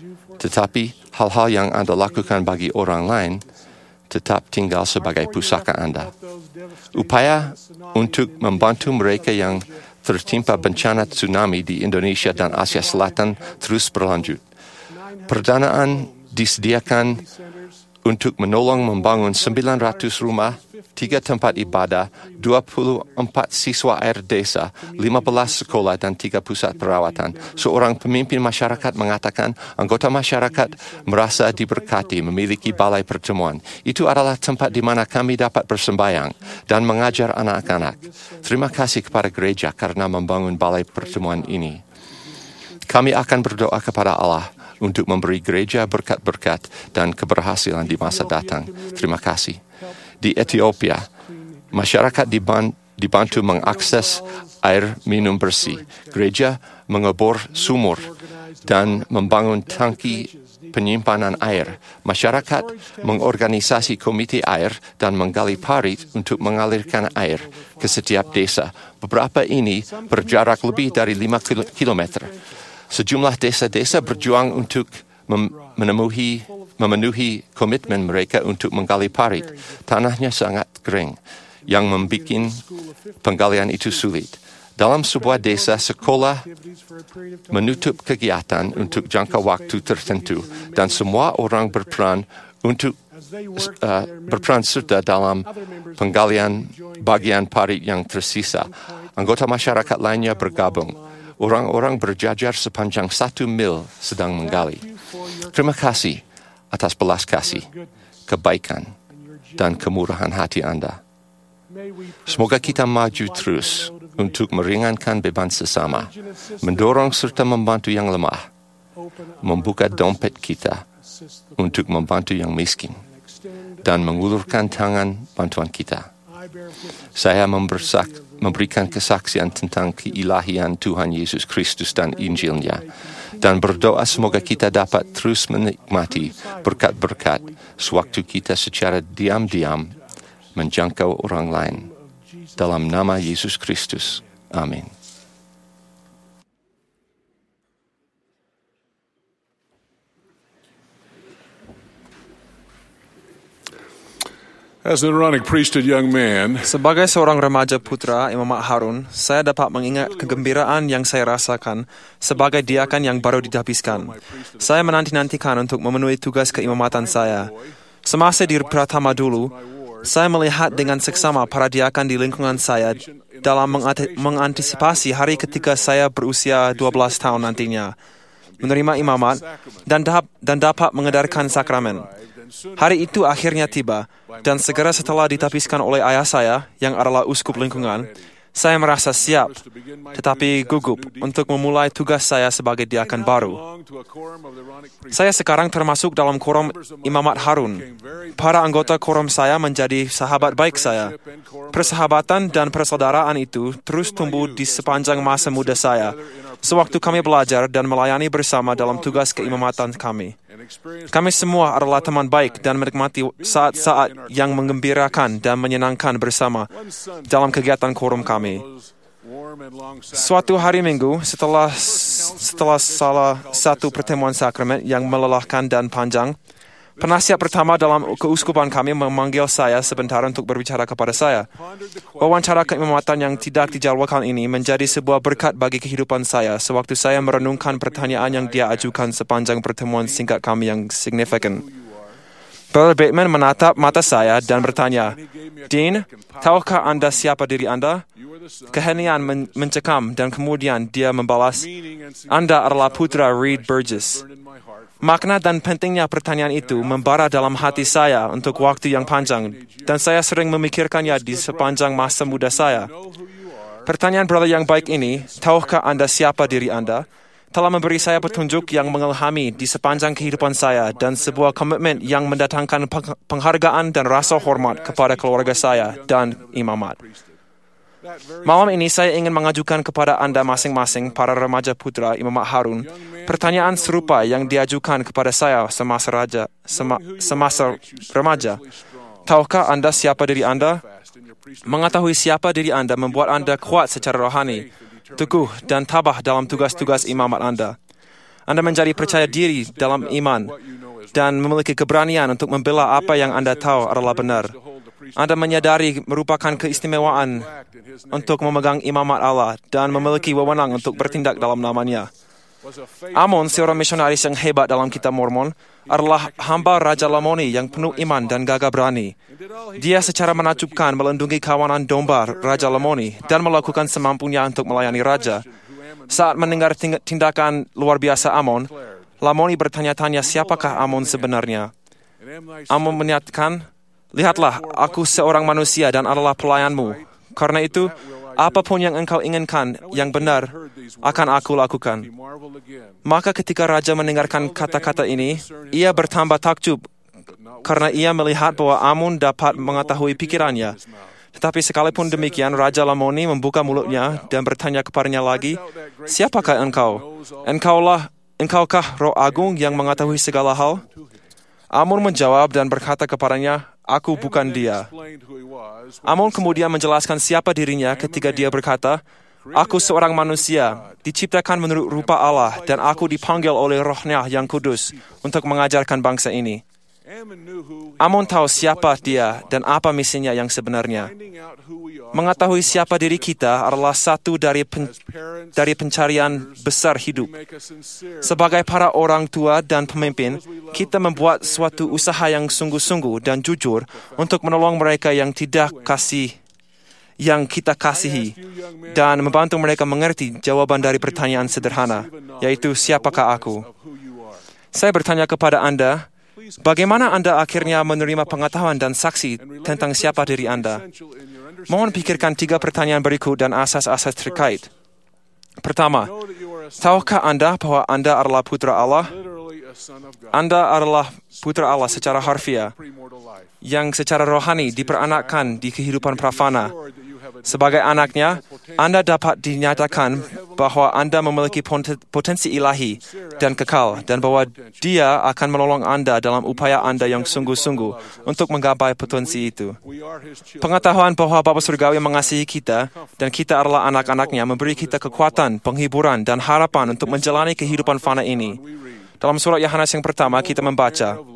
Tetapi hal-hal yang Anda lakukan bagi orang lain tetap tinggal sebagai pusaka Anda." Upaya untuk membantu mereka yang tertimpa bencana tsunami di Indonesia dan Asia Selatan terus berlanjut. Perdanaan disediakan untuk menolong membangun sembilan ratus rumah, tiga tempat ibadah, dua puluh empat siswa air desa, lima belas sekolah dan tiga pusat perawatan. Seorang pemimpin masyarakat mengatakan anggota masyarakat merasa diberkati memiliki balai pertemuan. Itu adalah tempat di mana kami dapat bersembayang dan mengajar anak-anak. Terima kasih kepada gereja karena membangun balai pertemuan ini. Kami akan berdoa kepada Allah untuk memberi gereja berkat-berkat dan keberhasilan di masa datang. Terima kasih. Di Ethiopia, masyarakat dibantu mengakses air minum bersih. Gereja mengebor sumur dan membangun tangki penyimpanan air. Masyarakat mengorganisasi komite air dan menggali parit untuk mengalirkan air ke setiap desa. Beberapa ini berjarak lebih dari lima kilometer. Sejumlah desa-desa berjuang untuk mem- memenuhi memenuhi komitmen mereka untuk menggali parit. Tanahnya sangat kering, yang membuat penggalian itu sulit. Dalam sebuah desa, sekolah menutup kegiatan untuk jangka waktu tertentu, dan semua orang berperan untuk uh, berperan serta dalam penggalian bagian parit yang tersisa. Anggota masyarakat lainnya bergabung. Orang-orang berjajar sepanjang satu mil sedang menggali. Terima kasih atas belas kasih, kebaikan, dan kemurahan hati Anda. Semoga kita maju terus untuk meringankan beban sesama, mendorong serta membantu yang lemah, membuka dompet kita untuk membantu yang miskin, dan mengulurkan tangan bantuan kita. Saya membersak, memberikan kesaksian tentang keilahian Tuhan Yesus Kristus dan Injilnya, dan berdoa semoga kita dapat terus menikmati berkat-berkat sewaktu kita secara diam-diam menjangkau orang lain. Dalam nama Yesus Kristus. Amin. As an Aaronic priesthood young man, Sebagai seorang remaja putra Imamat Harun, saya dapat mengingat kegembiraan yang saya rasakan sebagai diakan yang baru dihabiskan. Saya menanti-nantikan untuk memenuhi tugas keimamatan saya. Semasa di Pratama dulu, saya melihat dengan seksama para diakan di lingkungan saya dalam mengati- mengantisipasi hari ketika saya berusia dua belas tahun nantinya, menerima imamat dan, dap- dan dapat mengedarkan sakramen. Hari itu akhirnya tiba, dan segera setelah ditapiskan oleh ayah saya, yang adalah uskup lingkungan, saya merasa siap, tetapi gugup untuk memulai tugas saya sebagai diakan baru. Saya sekarang termasuk dalam korum Imamat Harun. Para anggota korum saya menjadi sahabat baik saya. Persahabatan dan persaudaraan itu terus tumbuh di sepanjang masa muda saya, sewaktu kami belajar dan melayani bersama dalam tugas keimamatan kami. Kami semua adalah teman baik dan menikmati saat-saat yang menggembirakan dan menyenangkan bersama dalam kegiatan korum kami. Suatu hari Minggu, setelah setelah salah satu pertemuan sakramen yang melelahkan dan panjang, penasihat pertama dalam keuskupan kami memanggil saya sebentar untuk berbicara kepada saya. Wawancara keimamatan yang tidak dijadwalkan ini menjadi sebuah berkat bagi kehidupan saya sewaktu saya merenungkan pertanyaan yang dia ajukan sepanjang pertemuan singkat kami yang signifikan. Brother Bateman menatap mata saya dan bertanya, "Dean, tahukah Anda siapa diri Anda?" Keheningan men- mencekam dan kemudian dia membalas, "Anda adalah putra Reed Burgess." Makna dan pentingnya pertanyaan itu membara dalam hati saya untuk waktu yang panjang, dan saya sering memikirkannya di sepanjang masa muda saya. Pertanyaan brother yang baik ini, "Tahukah Anda siapa diri Anda?" telah memberi saya petunjuk yang mengilhami di sepanjang kehidupan saya dan sebuah komitmen yang mendatangkan penghargaan dan rasa hormat kepada keluarga saya dan imamat. Malam ini saya ingin mengajukan kepada Anda masing-masing para remaja putra Imamat Harun pertanyaan serupa yang diajukan kepada saya semasa, raja, sema, semasa remaja. Tahukah Anda siapa diri Anda? Mengetahui siapa diri Anda membuat Anda kuat secara rohani, teguh dan tabah dalam tugas-tugas imamat Anda. Anda menjadi percaya diri dalam iman dan memiliki keberanian untuk membela apa yang Anda tahu adalah benar. Anda menyadari merupakan keistimewaan untuk memegang imamat Allah dan memiliki wewenang untuk bertindak dalam namanya. Amon, seorang misionaris yang hebat dalam kitab Mormon, adalah hamba Raja Lamoni yang penuh iman dan gagah berani. Dia secara menakjubkan melindungi kawanan domba Raja Lamoni dan melakukan semampunya untuk melayani Raja. Saat mendengar tindakan luar biasa Amon, Lamoni bertanya-tanya siapakah Amon sebenarnya. Amon menyatakan, "Lihatlah, aku seorang manusia dan adalah pelayanmu. Karena itu, apapun yang engkau inginkan yang benar akan aku lakukan." Maka ketika Raja mendengarkan kata-kata ini, ia bertambah takjub karena ia melihat bahwa Amon dapat mengetahui pikirannya. Tetapi sekalipun demikian, Raja Lamoni membuka mulutnya dan bertanya kepadanya lagi, "Siapakah engkau? Engkaulah, engkaukah Roh Agung yang mengetahui segala hal?" Amon menjawab dan berkata kepadanya, "Aku bukan dia." Amon kemudian menjelaskan siapa dirinya ketika dia berkata, "Aku seorang manusia, diciptakan menurut rupa Allah, dan aku dipanggil oleh Roh-Nya yang kudus untuk mengajarkan bangsa ini." Amon tahu siapa dia dan apa misinya yang sebenarnya. Mengetahui siapa diri kita adalah satu dari pen, dari pencarian besar hidup. Sebagai para orang tua dan pemimpin, kita membuat suatu usaha yang sungguh-sungguh dan jujur untuk menolong mereka yang tidak kasih, yang kita kasihi, dan membantu mereka mengerti jawaban dari pertanyaan sederhana, yaitu siapakah aku? Saya bertanya kepada Anda, bagaimana Anda akhirnya menerima pengetahuan dan saksi tentang siapa diri Anda? Mohon pikirkan tiga pertanyaan berikut dan asas-asas terkait. Pertama, tahukah Anda bahwa Anda adalah putra Allah? Anda adalah putra Allah secara harfiah, yang secara rohani diperanakkan di kehidupan prafana. Sebagai anaknya, Anda dapat dinyatakan bahwa Anda memiliki potensi ilahi dan kekal, dan bahwa Dia akan menolong Anda dalam upaya Anda yang sungguh-sungguh untuk menggapai potensi itu. Pengetahuan bahwa Bapa Surgawi mengasihi kita dan kita adalah anak-anaknya memberi kita kekuatan, penghiburan, dan harapan untuk menjalani kehidupan fana ini. Dalam surat Yohanes yang pertama kita membaca,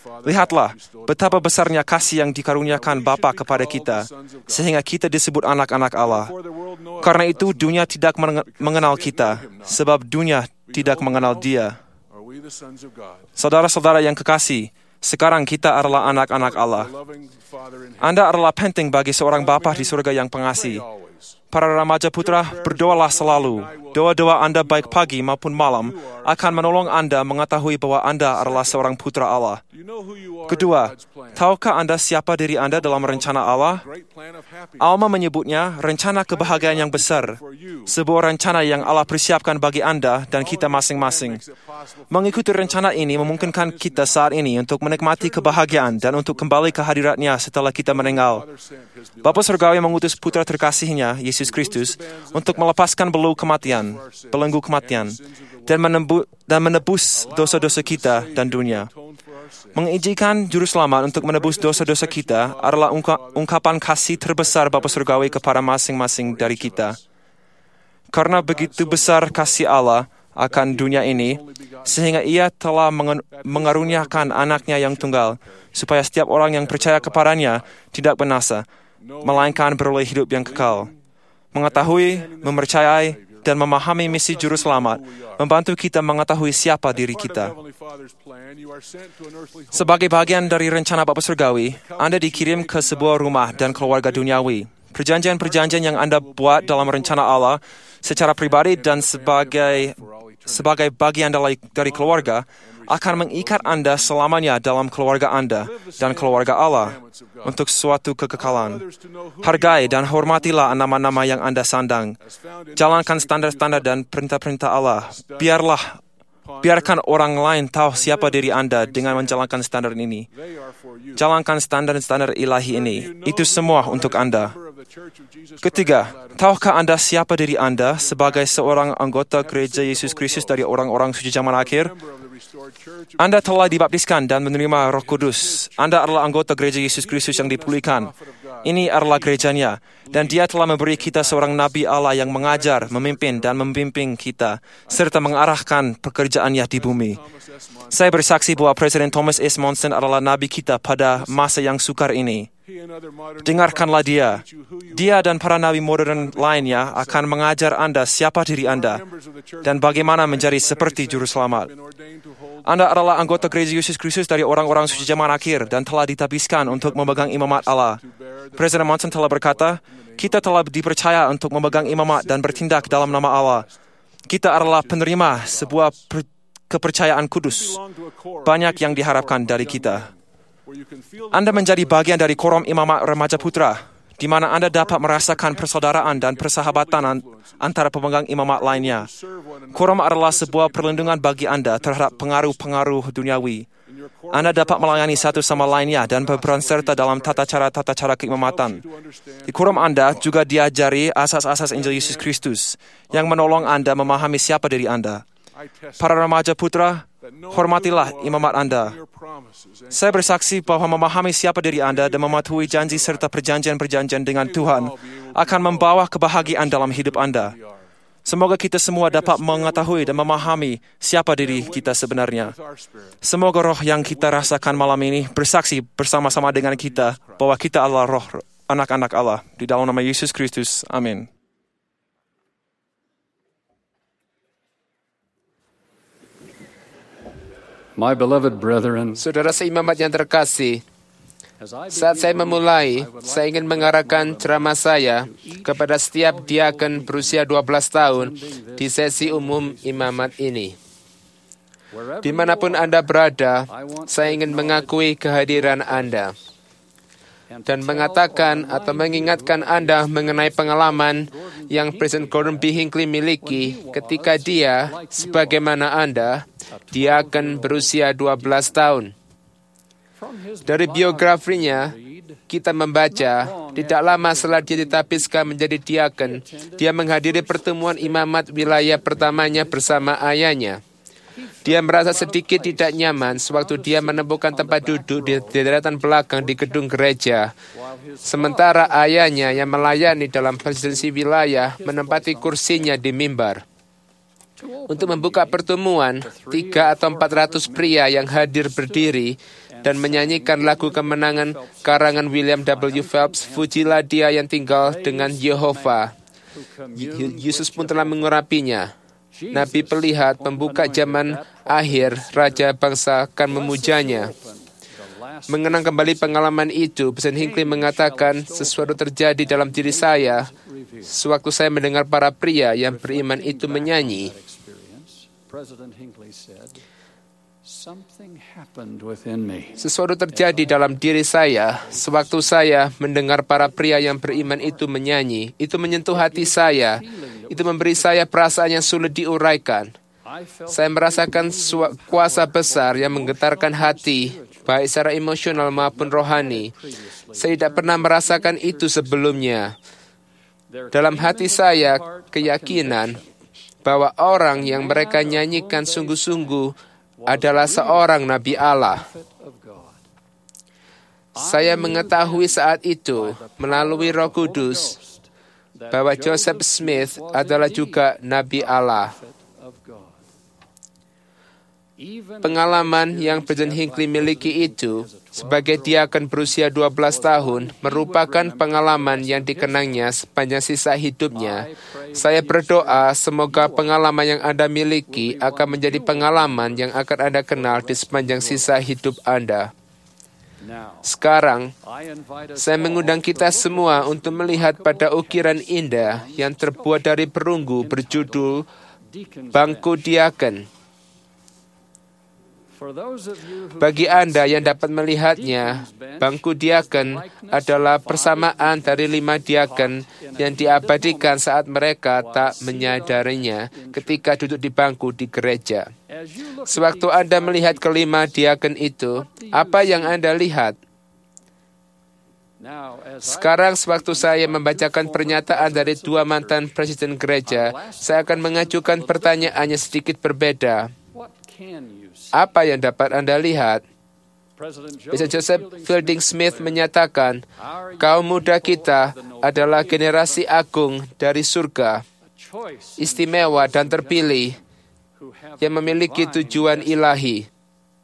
Lihatlah betapa besarnya kasih yang dikaruniakan Bapa kepada kita, sehingga kita disebut anak-anak Allah. Karena itu dunia tidak mengenal kita, sebab dunia tidak mengenal Dia. Saudara-saudara yang kekasih, sekarang kita adalah anak-anak Allah. Anda adalah penting bagi seorang Bapa di surga yang pengasih. Para remaja putra, berdoalah selalu. Doa-doa Anda baik pagi maupun malam akan menolong Anda mengetahui bahwa Anda adalah seorang putra Allah. Kedua, tahukah Anda siapa diri Anda dalam rencana Allah? Alma menyebutnya rencana kebahagiaan yang besar, sebuah rencana yang Allah persiapkan bagi Anda dan kita masing-masing. Mengikuti rencana ini memungkinkan kita saat ini untuk menikmati kebahagiaan dan untuk kembali ke hadiratnya setelah kita meninggal. Bapa Surgawi mengutus putra terkasihnya, Yesus Kristus, untuk melepaskan belenggu kematian, belenggu kematian, dan menebus, dan menebus dosa-dosa kita dan dunia. Mengizinkan Juru Selamat untuk menebus dosa-dosa kita adalah ungka, ungkapan kasih terbesar Bapa Surgawi kepada masing-masing dari kita. Karena begitu besar kasih Allah akan dunia ini, sehingga Ia telah mengaruniakan anaknya yang tunggal, supaya setiap orang yang percaya kepadanya tidak binasa, melainkan beroleh hidup yang kekal. Mengetahui, mempercayai, dan memahami misi Juru Selamat membantu kita mengetahui siapa diri kita. Sebagai bagian dari rencana Bapa Surgawi, Anda dikirim ke sebuah rumah dan keluarga duniawi. Perjanjian-perjanjian yang Anda buat dalam rencana Allah secara pribadi dan sebagai sebagai bagian dari, dari keluarga akan mengikat Anda selamanya dalam keluarga Anda dan keluarga Allah untuk suatu kekekalan. Hargai dan hormatilah nama-nama yang Anda sandang. Jalankan standar-standar dan perintah-perintah Allah. Biarlah Biarkan orang lain tahu siapa diri Anda dengan menjalankan standar ini. Jalankan standar-standar ilahi ini. Itu semua untuk Anda. Ketiga, tahukah Anda siapa diri Anda sebagai seorang anggota gereja Yesus Kristus dari orang-orang suci zaman akhir? Anda telah dibaptiskan dan menerima Roh Kudus. Anda adalah anggota gereja Yesus Kristus yang dipulihkan. Ini adalah gerejanya, dan Dia telah memberi kita seorang Nabi Allah yang mengajar, memimpin, dan membimbing kita, serta mengarahkan pekerjaannya di bumi. Saya bersaksi bahwa Presiden Thomas S. Monson adalah Nabi kita pada masa yang sukar ini. Dengarkanlah dia. Dia dan para nabi modern lainnya akan mengajar Anda siapa diri Anda dan bagaimana menjadi seperti Juru Selamat. Anda adalah anggota gereja Yesus Kristus dari orang-orang suci zaman akhir dan telah ditabiskan untuk memegang imamat Allah. Presiden Monson telah berkata, kita telah dipercaya untuk memegang imamat dan bertindak dalam nama Allah. Kita adalah penerima sebuah per- kepercayaan kudus. Banyak yang diharapkan dari kita. Anda menjadi bagian dari korum imamat remaja putra, di mana Anda dapat merasakan persaudaraan dan persahabatan antara pemegang imamat lainnya. Korum adalah sebuah perlindungan bagi Anda terhadap pengaruh-pengaruh duniawi. Anda dapat melayani satu sama lainnya dan berperan serta dalam tata cara-tata cara keimamatan. Di korum Anda juga diajari asas-asas Injil Yesus Kristus yang menolong Anda memahami siapa diri Anda. Para remaja putra, hormatilah imamat Anda. Saya bersaksi bahwa memahami siapa diri Anda dan mematuhi janji serta perjanjian-perjanjian dengan Tuhan akan membawa kebahagiaan dalam hidup Anda. Semoga kita semua dapat mengetahui dan memahami siapa diri kita sebenarnya. Semoga roh yang kita rasakan malam ini bersaksi bersama-sama dengan kita bahwa kita adalah roh anak-anak Allah. Di dalam nama Yesus Kristus. Amin. My beloved brethren, Saudara seimamat yang terkasih, saat saya memulai, saya ingin mengarahkan ceramah saya kepada setiap diaken berusia dua belas tahun di sesi umum imamat ini. Dimanapun Anda berada, saya ingin mengakui kehadiran Anda dan mengatakan atau mengingatkan Anda mengenai pengalaman yang Presiden Gordon B. Hinckley miliki ketika dia, sebagaimana Anda, diaken berusia dua belas tahun. Dari biografinya, kita membaca, tidak lama setelah dia ditabiskan menjadi diaken, dia menghadiri pertemuan imamat wilayah pertamanya bersama ayahnya. Dia merasa sedikit tidak nyaman sewaktu dia menemukan tempat duduk di deretan belakang di gedung gereja, sementara ayahnya yang melayani dalam presidensi wilayah menempati kursinya di mimbar. Untuk membuka pertemuan, tiga atau empat ratus pria yang hadir berdiri dan menyanyikan lagu kemenangan karangan William W. Phelps, Pujilah Dia yang tinggal dengan Yehova. Yesus pun telah mengurapinya. Nabi Pelihat, pembuka zaman akhir, Raja bangsa akan memujanya. Mengenang kembali pengalaman itu, Presiden Hinckley mengatakan, sesuatu terjadi dalam diri saya sewaktu saya mendengar para pria yang beriman itu menyanyi. Sesuatu terjadi dalam diri saya sewaktu saya mendengar para pria yang beriman itu menyanyi. Itu menyentuh hati saya. Itu memberi saya perasaan yang sulit diuraikan. Saya merasakan kuasa besar yang menggetarkan hati, baik secara emosional maupun rohani. Saya tidak pernah merasakan itu sebelumnya. Dalam hati saya, keyakinan bahwa orang yang mereka nyanyikan sungguh-sungguh adalah seorang Nabi Allah. Saya mengetahui saat itu, melalui Roh Kudus, bahwa Joseph Smith adalah juga Nabi Allah. Pengalaman yang Presiden Hinckley miliki itu, sebagai diakon berusia dua belas tahun, merupakan pengalaman yang dikenangnya sepanjang sisa hidupnya. Saya berdoa semoga pengalaman yang Anda miliki akan menjadi pengalaman yang akan Anda kenal di sepanjang sisa hidup Anda. Sekarang, saya mengundang kita semua untuk melihat pada ukiran indah yang terbuat dari perunggu berjudul Bangku Diakon. Bagi Anda yang dapat melihatnya, bangku diakon adalah persamaan dari lima diakon yang diabadikan saat mereka tak menyadarinya ketika duduk di bangku di gereja. Sewaktu Anda melihat kelima diakon itu, apa yang Anda lihat? Sekarang sewaktu saya membacakan pernyataan dari dua mantan presiden gereja, saya akan mengajukan pertanyaannya sedikit berbeda. Apa yang dapat Anda lihat? Presiden Joseph Fielding Smith menyatakan, kaum muda kita adalah generasi agung dari surga, istimewa dan terpilih, yang memiliki tujuan ilahi.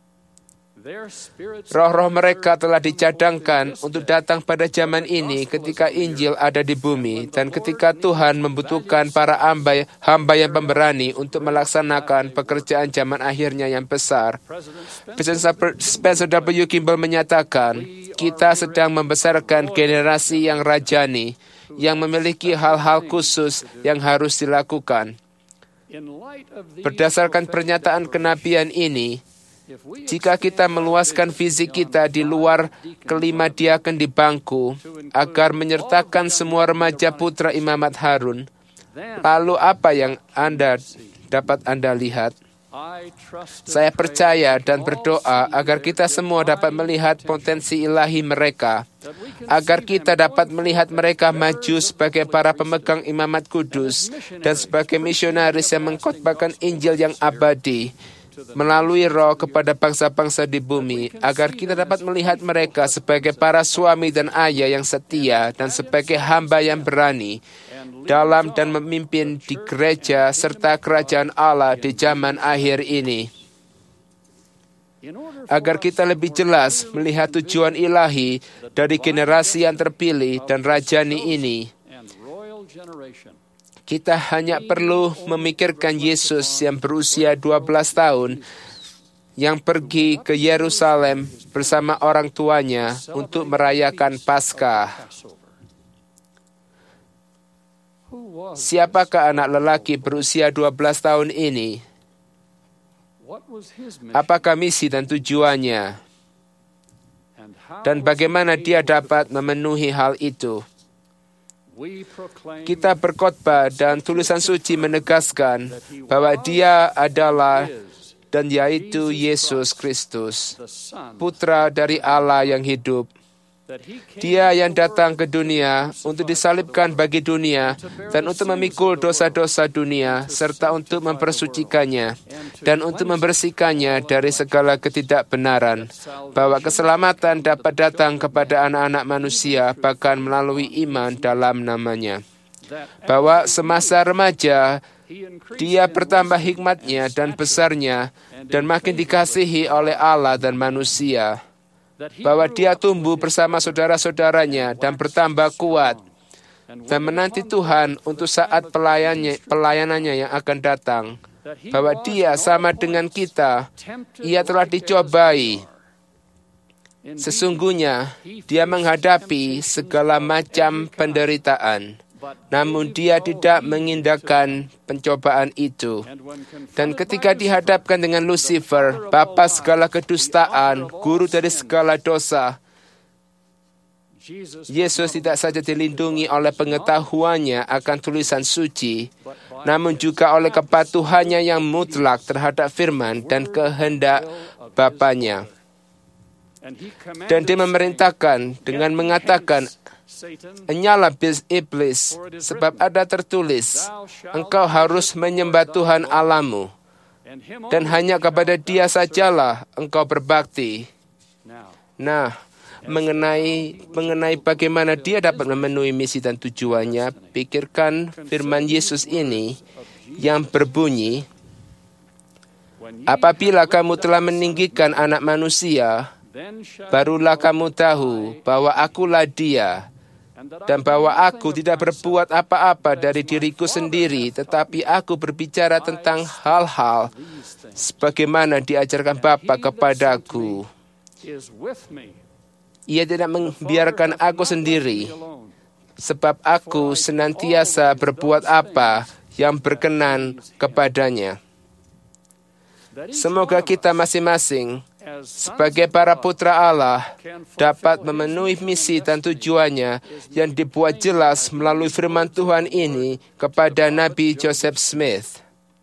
Roh-roh mereka telah dicadangkan untuk datang pada zaman ini ketika Injil ada di bumi dan ketika Tuhan membutuhkan para hamba, hamba yang pemberani untuk melaksanakan pekerjaan zaman akhirnya yang besar. Presiden Spencer W. Kimball menyatakan, kita sedang membesarkan generasi yang rajani, yang memiliki hal-hal khusus yang harus dilakukan. Berdasarkan pernyataan kenabian ini, jika kita meluaskan visi kita di luar kelima diakon di bangku, agar menyertakan semua remaja putra Imamat Harun, lalu apa yang Anda dapat Anda lihat? Saya percaya dan berdoa agar kita semua dapat melihat potensi ilahi mereka, agar kita dapat melihat mereka maju sebagai para pemegang imamat kudus dan sebagai misionaris yang mengkhotbahkan Injil yang abadi melalui Roh kepada bangsa-bangsa di bumi, agar kita dapat melihat mereka sebagai para suami dan ayah yang setia dan sebagai hamba yang berani dalam dan memimpin di gereja serta kerajaan Allah di zaman akhir ini. Agar kita lebih jelas melihat tujuan ilahi dari generasi yang terpilih dan rajani ini, kita hanya perlu memikirkan Yesus yang berusia dua belas tahun yang pergi ke Yerusalem bersama orang tuanya untuk merayakan Paskah. Siapakah anak lelaki berusia dua belas tahun ini? Apakah misi dan tujuannya? Dan bagaimana dia dapat memenuhi hal itu? Kita berkhotbah dan tulisan suci menegaskan bahwa dia adalah dan yaitu Yesus Kristus, Putra dari Allah yang hidup. Dia yang datang ke dunia untuk disalibkan bagi dunia dan untuk memikul dosa-dosa dunia serta untuk mempersucikannya dan untuk membersihkannya dari segala ketidakbenaran, bahwa keselamatan dapat datang kepada anak-anak manusia bahkan melalui iman dalam namanya. Bahwa semasa remaja dia bertambah hikmatnya dan besarnya dan makin dikasihi oleh Allah dan manusia. bahwa dia tumbuh bersama saudara-saudaranya dan bertambah kuat dan menanti Tuhan untuk saat pelayannya, pelayanannya yang akan datang, bahwa dia sama dengan kita, ia telah dicobai. Sesungguhnya, dia menghadapi segala macam penderitaan, namun dia tidak mengindahkan pencobaan itu. Dan ketika dihadapkan dengan Lucifer, bapa segala kedustaan, guru dari segala dosa, Yesus tidak saja dilindungi oleh pengetahuannya akan tulisan suci, namun juga oleh kepatuhannya yang mutlak terhadap firman dan kehendak Bapanya. Dan dia memerintahkan dengan mengatakan, "Enyalah iblis, sebab ada tertulis, engkau harus menyembah Tuhan Allahmu, dan hanya kepada Dia sajalah engkau berbakti." Nah, mengenai mengenai bagaimana dia dapat memenuhi misi dan tujuannya, pikirkan firman Yesus ini yang berbunyi, "Apabila kamu telah meninggikan anak manusia, barulah kamu tahu bahwa akulah Dia, dan bahwa aku tidak berbuat apa-apa dari diriku sendiri, tetapi aku berbicara tentang hal-hal sebagaimana diajarkan Bapa kepadaku. Ia tidak membiarkan aku sendiri, sebab aku senantiasa berbuat apa yang berkenan kepadanya." Semoga kita masing-masing sebagai para putra Allah dapat memenuhi misi dan tujuannya yang dibuat jelas melalui firman Tuhan ini kepada Nabi Joseph Smith.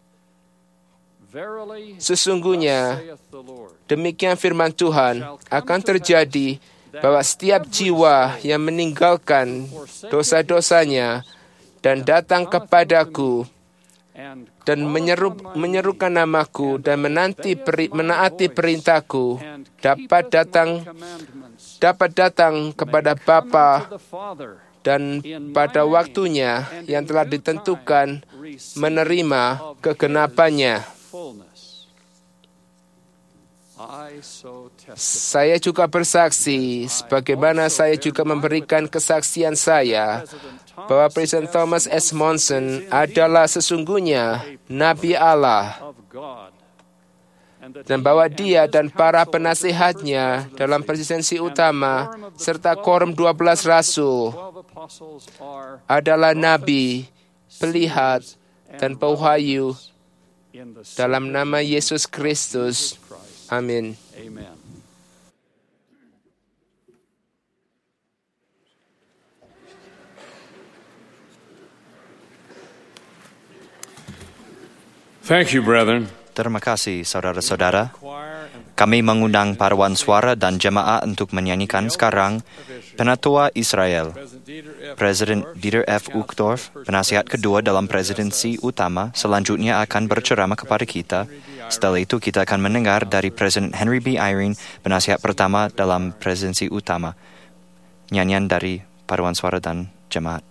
Sesungguhnya, demikian firman Tuhan, akan terjadi bahwa setiap jiwa yang meninggalkan dosa-dosanya dan datang kepadaku dan menyeru, menyerukan namaku dan menanti peri, menaati perintahku, dapat datang dapat datang kepada Bapa, dan pada waktunya yang telah ditentukan menerima kegenapannya. Saya juga bersaksi, sebagaimana saya juga memberikan kesaksian saya, bahwa Presiden Thomas S. Monson adalah sesungguhnya Nabi Allah, dan bahwa dia dan para penasihatnya dalam presidensi utama serta korum dua belas rasul adalah nabi, pelihat, dan pewahyu dalam nama Yesus Kristus. Amin. Thank you, brethren. Terima kasih, saudara-saudara. Kami mengundang paruan suara dan jemaah untuk menyanyikan sekarang Penatua Israel. Presiden Dieter F. Uchtdorf, penasihat kedua dalam presidensi utama, selanjutnya akan berceramah kepada kita. Setelah itu kita akan mendengar dari Presiden Henry B. Eyring, penasihat pertama dalam presidensi utama. Nyanyian dari paruan suara dan jemaat.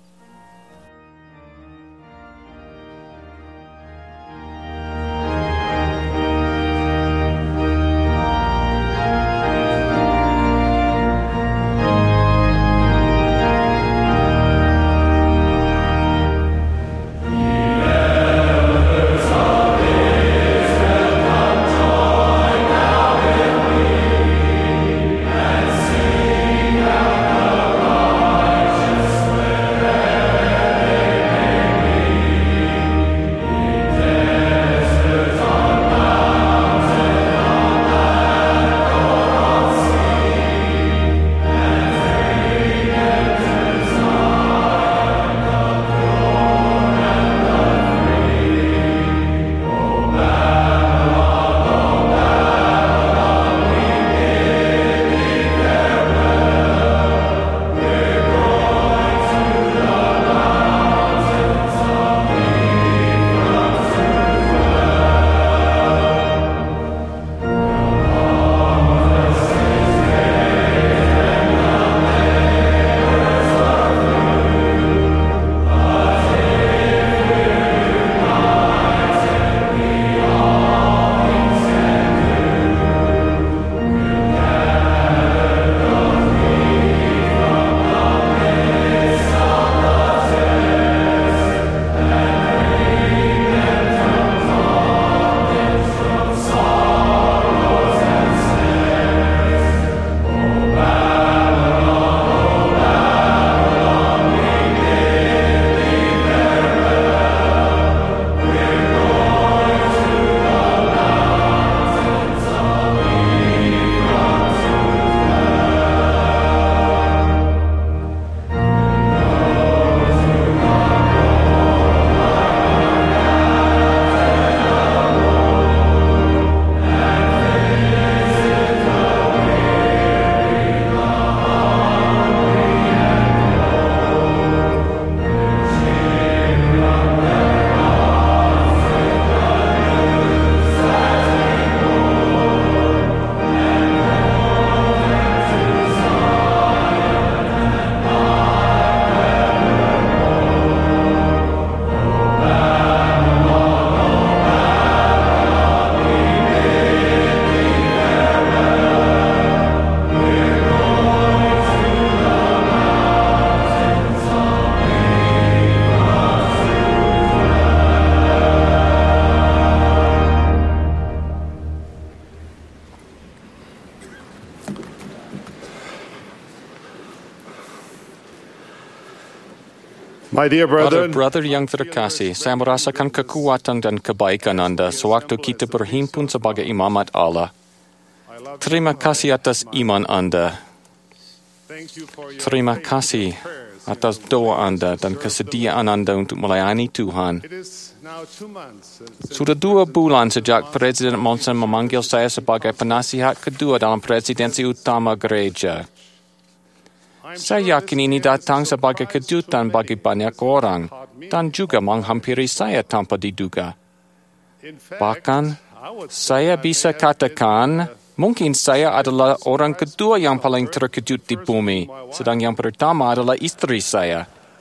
Amen. My dear Brother, brethren, brother yang terkasih, saya merasakan kekuatan dan kebaikan Anda sewaktu kita berhimpun sebagai imamat Allah. Terima kasih atas iman Anda. Terima kasih atas doa Anda dan kesediaan Anda untuk melayani Tuhan. Sudah dua bulan sejak Presiden Monson memanggil saya sebagai penasihat kedua dalam presidensi utama gereja. Saya yakin ini datang sebagai kejutan bagi banyak orang dan juga menghampiri saya tanpa diduga. Bahkan, saya bisa katakan mungkin saya adalah orang kedua yang paling terkejut di bumi, sedang yang pertama adalah istri saya.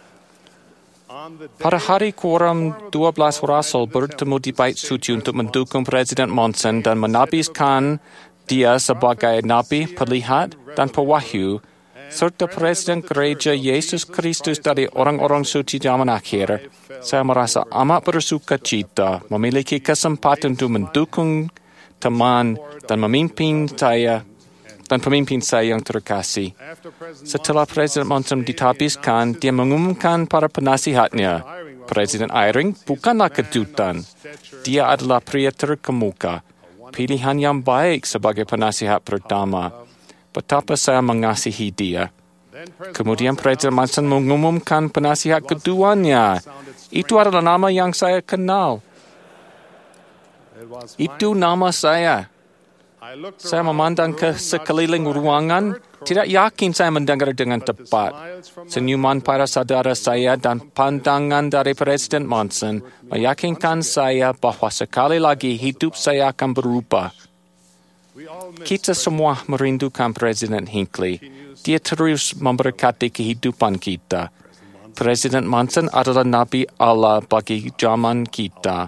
Pada hari Quorum dua belas Rasul bertemu di Bait Suci untuk mendukung Presiden Monson dan menabiskan dia sebagai Nabi, Pelihat, dan Pewahyu, serta Presiden Gereja Yesus Kristus dari orang-orang suci zaman akhir, saya merasa amat bersuka cita memiliki kesempatan untuk mendukung teman dan memimpin saya dan pemimpin saya yang terkasih. Setelah Presiden Monson ditabiskan, dia mengumumkan para penasihatnya, Presiden Eyring bukanlah kejutan. Dia adalah pria terkemuka, pilihan yang baik sebagai penasihat pertama. Betapa saya mengasihi dia. Kemudian Presiden Monson mengumumkan penasihat keduanya. Itu adalah nama yang saya kenal. Itu nama saya. Saya memandang ke sekeliling ruangan, tidak yakin saya mendengar dengan tepat. Senyuman para saudara saya dan pandangan dari Presiden Monson meyakinkan saya bahwa sekali lagi hidup saya akan berubah. Kita semua merindukan Presiden Hinckley. Dia terus memberkati kehidupan kita. Presiden Monson adalah Nabi Allah bagi zaman kita.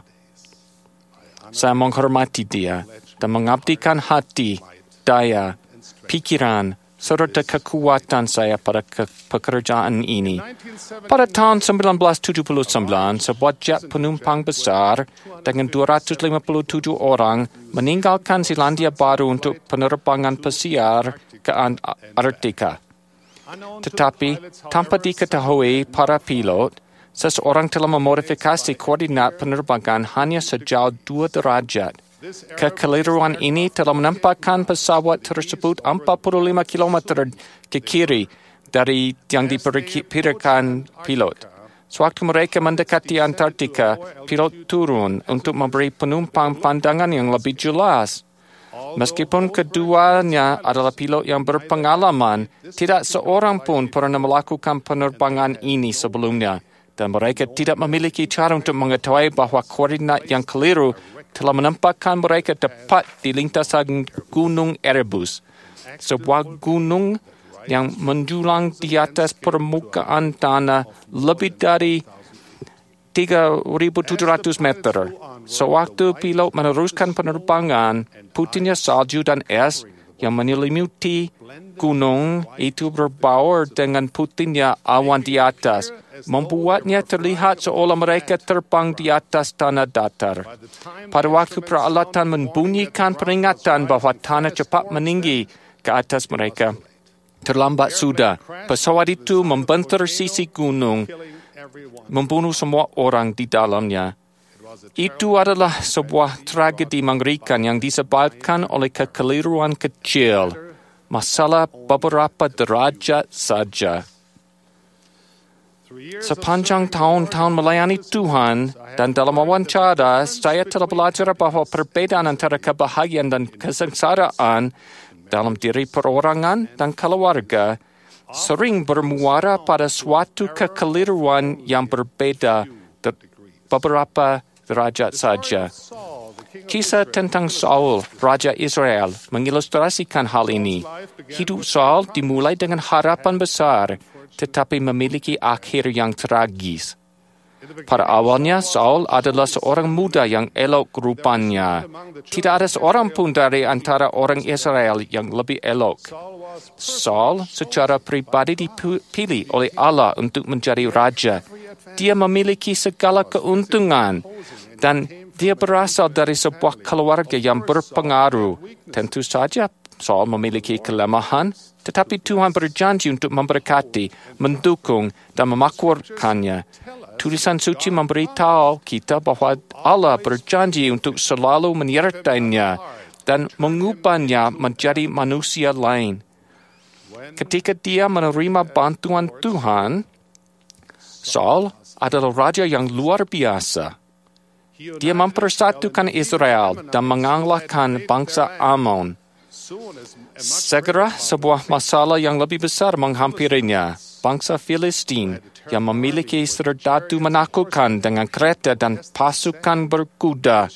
Saya menghormati dia dan mengabdikan hati, daya, pikiran, serta kekuatan saya pada ke- pekerjaan ini. Pada tahun sembilan belas tujuh puluh sembilan, sebuah jet penumpang besar dengan dua ratus lima puluh tujuh orang meninggalkan Selandia Baru untuk penerbangan pesiar ke Antartika. Tetapi, tanpa diketahui para pilot, seseorang telah memodifikasi koordinat penerbangan hanya sejauh dua derajat. Kekeliruan ini telah menempatkan pesawat tersebut empat puluh lima kilometer ke kiri dari yang diperkirakan pilot. Sewaktu mereka mendekati Antartika, pilot turun untuk memberi penumpang pandangan yang lebih jelas. Meskipun keduanya adalah pilot yang berpengalaman, tidak seorang pun pernah melakukan penerbangan ini sebelumnya. Dan mereka tidak memiliki cara untuk mengetahui bahawa koordinat yang keliru telah menempatkan mereka tepat di lintasan Gunung Erebus, sebuah gunung yang menjulang di atas permukaan tanah lebih dari tiga ribu tujuh ratus meter. Sewaktu pilot meneruskan penerbangan, putihnya salju dan es yang menyelimuti gunung itu berbaur dengan putihnya awan di atas, membuatnya terlihat seolah mereka terbang di atas tanah datar. Pada waktu peralatan membunyikan peringatan bahawa tanah cepat meninggi ke atas mereka, terlambat sudah. Pesawat itu membentur sisi gunung, membunuh semua orang di dalamnya. Itu adalah sebuah tragedi mengerikan yang disebabkan oleh kekeliruan kecil, masalah beberapa derajat saja. Sepanjang tahun-tahun melayani Tuhan dan dalam wawancara, saya telah belajar bahawa perbedaan antara kebahagiaan dan kesengsaraan dalam diri perorangan dan keluarga sering bermuara pada suatu kekeliruan yang berbeda beberapa derajat saja. Kisah tentang Saul, Raja Israel, mengilustrasikan hal ini. Hidup Saul dimulai dengan harapan besar, tetapi memiliki akhir yang tragis. Pada awalnya, Saul adalah seorang muda yang elok rupanya. Tidak ada seorang pun dari antara orang Israel yang lebih elok. Saul secara pribadi dipilih oleh Allah untuk menjadi raja. Dia memiliki segala keuntungan dan dia berasal dari sebuah keluarga yang berpengaruh. Tentu saja Saul memiliki kelemahan, tetapi Tuhan berjanji untuk memberkati, mendukung, dan memakmurkannya. Tulisan suci memberitahu kita bahwa Allah berjanji untuk selalu menyertainya dan mengubahnya menjadi manusia lain. Ketika dia menerima bantuan Tuhan, Saul adalah raja yang luar biasa. Dia mempersatukan Israel dan mengalahkan bangsa Ammon. Segera sebuah masalah yang lebih besar menghampirinya, bangsa Filistin yang memiliki serdadu menakutkan dengan kereta dan pasukan berkuda.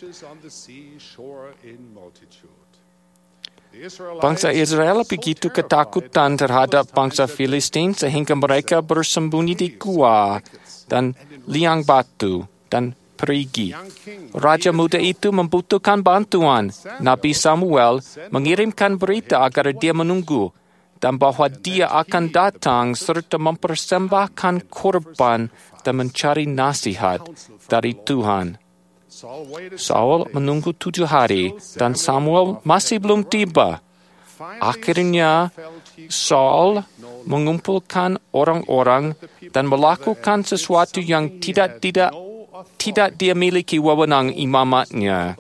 Bangsa Israel begitu ketakutan terhadap bangsa Filistin sehingga mereka bersembunyi di gua dan liang batu dan perigi. Raja muda itu membutuhkan bantuan. Nabi Samuel mengirimkan berita agar dia menunggu dan bahwa dia akan datang serta mempersembahkan korban dan mencari nasihat dari Tuhan. Saul menunggu tujuh hari dan Samuel masih belum tiba. Akhirnya, Saul mengumpulkan orang-orang dan melakukan sesuatu yang tidak tidak tidak dia miliki wewenang imamatnya.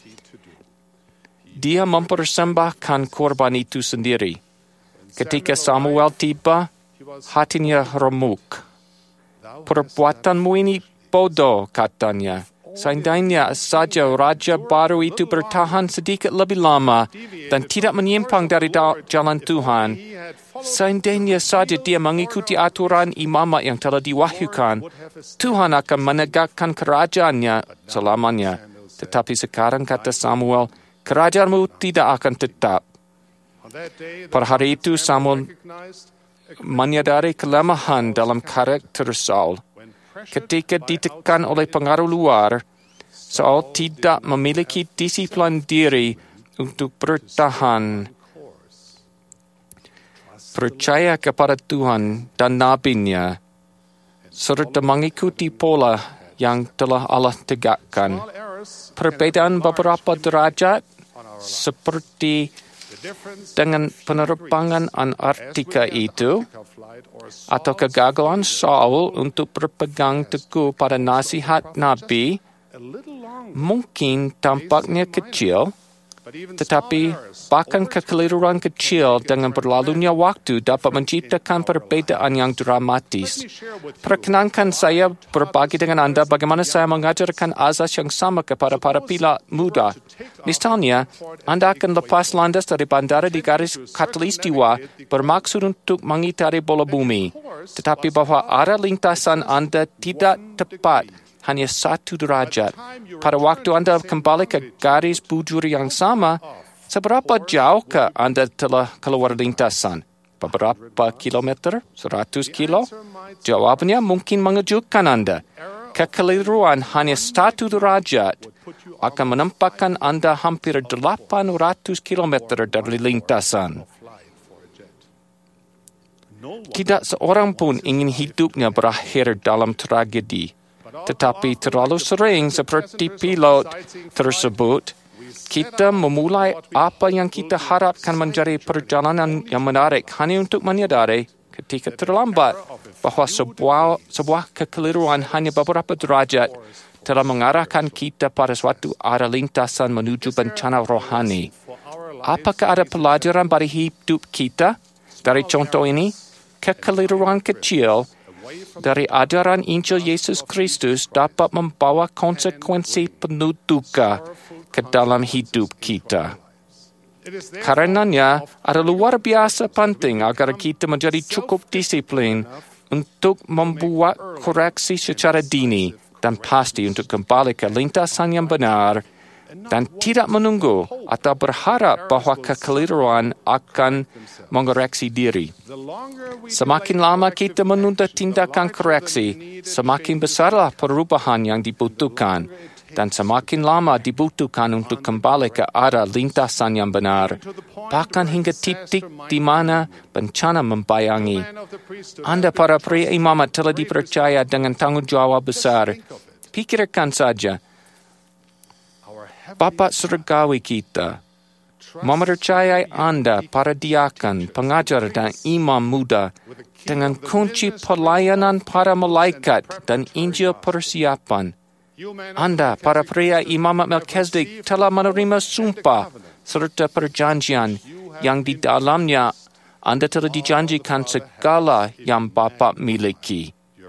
Dia mempersembahkan korban itu sendiri. Ketika Samuel tiba, hatinya remuk. Perbuatanmu ini bodoh, katanya. Seandainya saja raja baru itu bertahan sedikit lebih lama dan tidak menyimpang dari jalan Tuhan, seandainya saja dia mengikuti aturan imamat yang telah diwahyukan, Tuhan akan menegakkan kerajaannya selamanya. Tetapi sekarang, kata Samuel, kerajaanmu tidak akan tetap. Pada hari itu, Samuel menyadari kelemahan dalam karakter Saul. Ketika ditekan oleh pengaruh luar, Saul tidak memiliki disiplin diri untuk bertahan. Percaya kepada Tuhan dan nabinya, serta mengikuti pola yang telah Allah tegakkan. Perbedaan beberapa derajat seperti dengan penerbangan Antartika itu, atau kegagalan Saul untuk berpegang teguh pada nasihat Nabi, mungkin tampaknya kecil, tetapi bahkan kekeliruan kecil dengan berlalunya waktu dapat menciptakan perbedaan yang dramatis. Perkenankan saya berbagi dengan anda bagaimana saya mengajarkan azas yang sama kepada para pilot muda. Misalnya, anda akan lepas landas dari bandara di garis khatulistiwa bermaksud untuk mengitari bola bumi, tetapi bahwa arah lintasan anda tidak tepat hanya satu derajat. Pada waktu anda kembali ke garis bujur yang sama, seberapa jauhkah anda telah keluar lintasan? Beberapa kilometer? Seratus kilo? Jawabannya mungkin mengejutkan anda. Kekeliruan hanya satu derajat akan menempatkan anda hampir delapan ratus kilometer dari lintasan. Tidak seorang pun ingin hidupnya berakhir dalam tragedi. Tetapi terlalu sering seperti pilot tersebut, kita memulai apa yang kita harapkan menjadi perjalanan yang menarik hanya untuk menyadari ketika terlambat bahawa sebuah, sebuah kekeliruan hanya beberapa derajat telah mengarahkan kita pada suatu arah lintasan menuju bencana rohani. Apakah ada pelajaran bagi hidup kita dari contoh ini? Kekeliruan kecil dari ajaran Injil Yesus Kristus dapat membawa konsekuensi penuh duka ke dalam hidup kita. Karenanya, ada luar biasa penting agar kita menjadi cukup disiplin untuk membuat koreksi secara dini dan pasti untuk kembali ke lintasan yang benar dan tidak menunggu atau berharap bahawa kekeliruan akan mengoreksi diri. Semakin lama kita menunda tindakan koreksi, semakin besarlah perubahan yang dibutuhkan dan semakin lama dibutuhkan untuk kembali ke arah lintasan yang benar, bahkan hingga titik di mana bencana membayangi. Anda para pria imamat telah dipercaya dengan tanggungjawab besar. Pikirkan saja, Bapa surgawi kita Mempercayai Anda, para diakan, pengajar dan imam muda, dengan kunci pelayanan para malaikat dan Injil persiapan. Anda, para pria imamat Melkizedek, telah menerima sumpah serta perjanjian yang di dalamnya Anda telah dijanjikan segala yang Bapa miliki.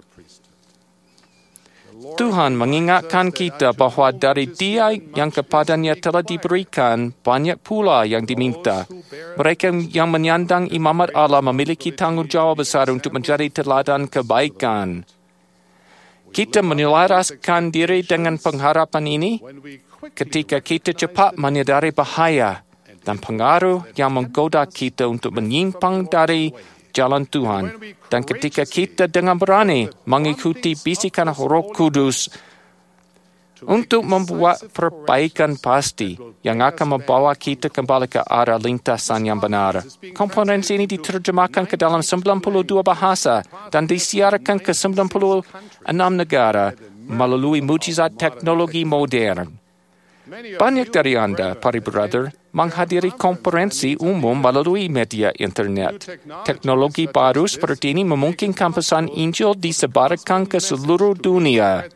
Tuhan mengingatkan kita bahawa dari Dia yang kepadanya telah diberikan, banyak pula yang diminta. Mereka yang menyandang imamat Allah memiliki tanggungjawab besar untuk menjadi teladan kebaikan. Kita menyelaraskan diri dengan pengharapan ini ketika kita cepat menyadari bahaya dan pengaruh yang menggoda kita untuk menyimpang dari jalan Tuhan, dan ketika kita dengan berani mengikuti bisikan Roh Kudus untuk membuat perbaikan pasti yang akan membawa kita kembali ke arah lintasan yang benar. Konferensi ini diterjemahkan ke dalam sembilan puluh dua bahasa dan disiarkan ke sembilan puluh enam negara melalui mujizat teknologi modern. Banyak dari Anda, para brother, menghadiri konferensi umum melalui media internet. Teknologi baru seperti ini memungkinkan pesan Injil disebarkan ke seluruh dunia.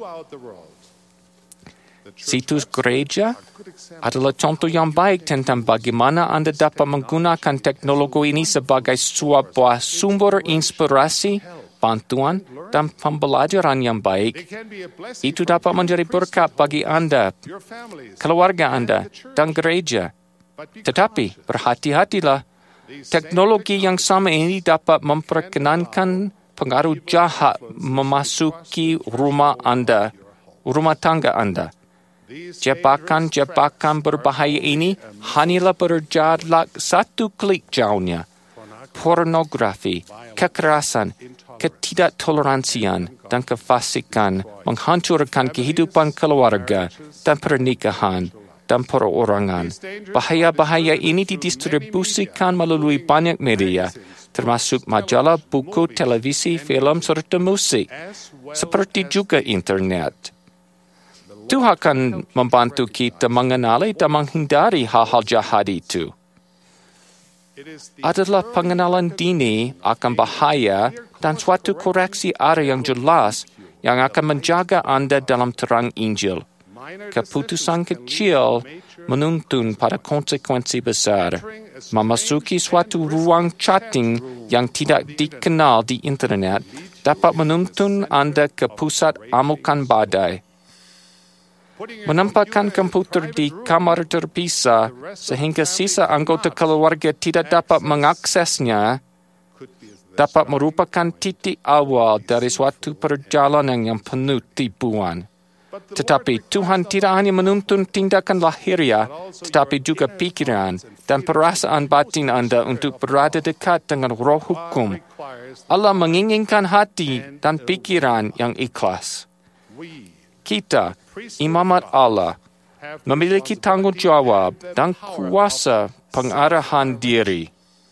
Situs gereja adalah contoh yang baik tentang bagaimana Anda dapat menggunakan teknologi ini sebagai sebuah sumber inspirasi, bantuan, dan pembelajaran yang baik. Itu dapat menjadi berkat bagi Anda, keluarga Anda, dan gereja. Tetapi berhati-hatilah, teknologi yang sama ini dapat memperkenankan pengaruh jahat memasuki rumah Anda, rumah tangga Anda. Jebakan-jebakan berbahaya ini hanyalah berjarak satu klik jauhnya. Pornografi, kekerasan, ketidaktoleransian, dan kefasikan menghancurkan kehidupan keluarga dan pernikahan dan perorangan. Bahaya-bahaya ini didistribusikan melalui banyak media, termasuk majalah, buku, televisi, film, serta musik, seperti juga internet. Tuhan akan membantu kita mengenali dan menghindari hal-hal jahat itu. Adalah pengenalan dini akan bahaya dan suatu koreksi arah yang jelas yang akan menjaga Anda dalam terang Injil. Keputusan kecil menuntun pada konsekuensi besar. Memasuki suatu ruang chatting yang tidak dikenal di internet dapat menuntun Anda ke pusat amukan badai. Menempatkan komputer di kamar terpisah sehingga sisa anggota keluarga tidak dapat mengaksesnya dapat merupakan titik awal dari suatu perjalanan yang penuh tipuan. Tetapi Tuhan tidak hanya menuntun tindakan lahiriah, tetapi juga pikiran dan perasaan batin Anda untuk berada dekat dengan roh hukum. Allah menginginkan hati dan pikiran yang ikhlas. Kita, imamat Allah, memiliki tanggungjawab dan kuasa pengarahan diri.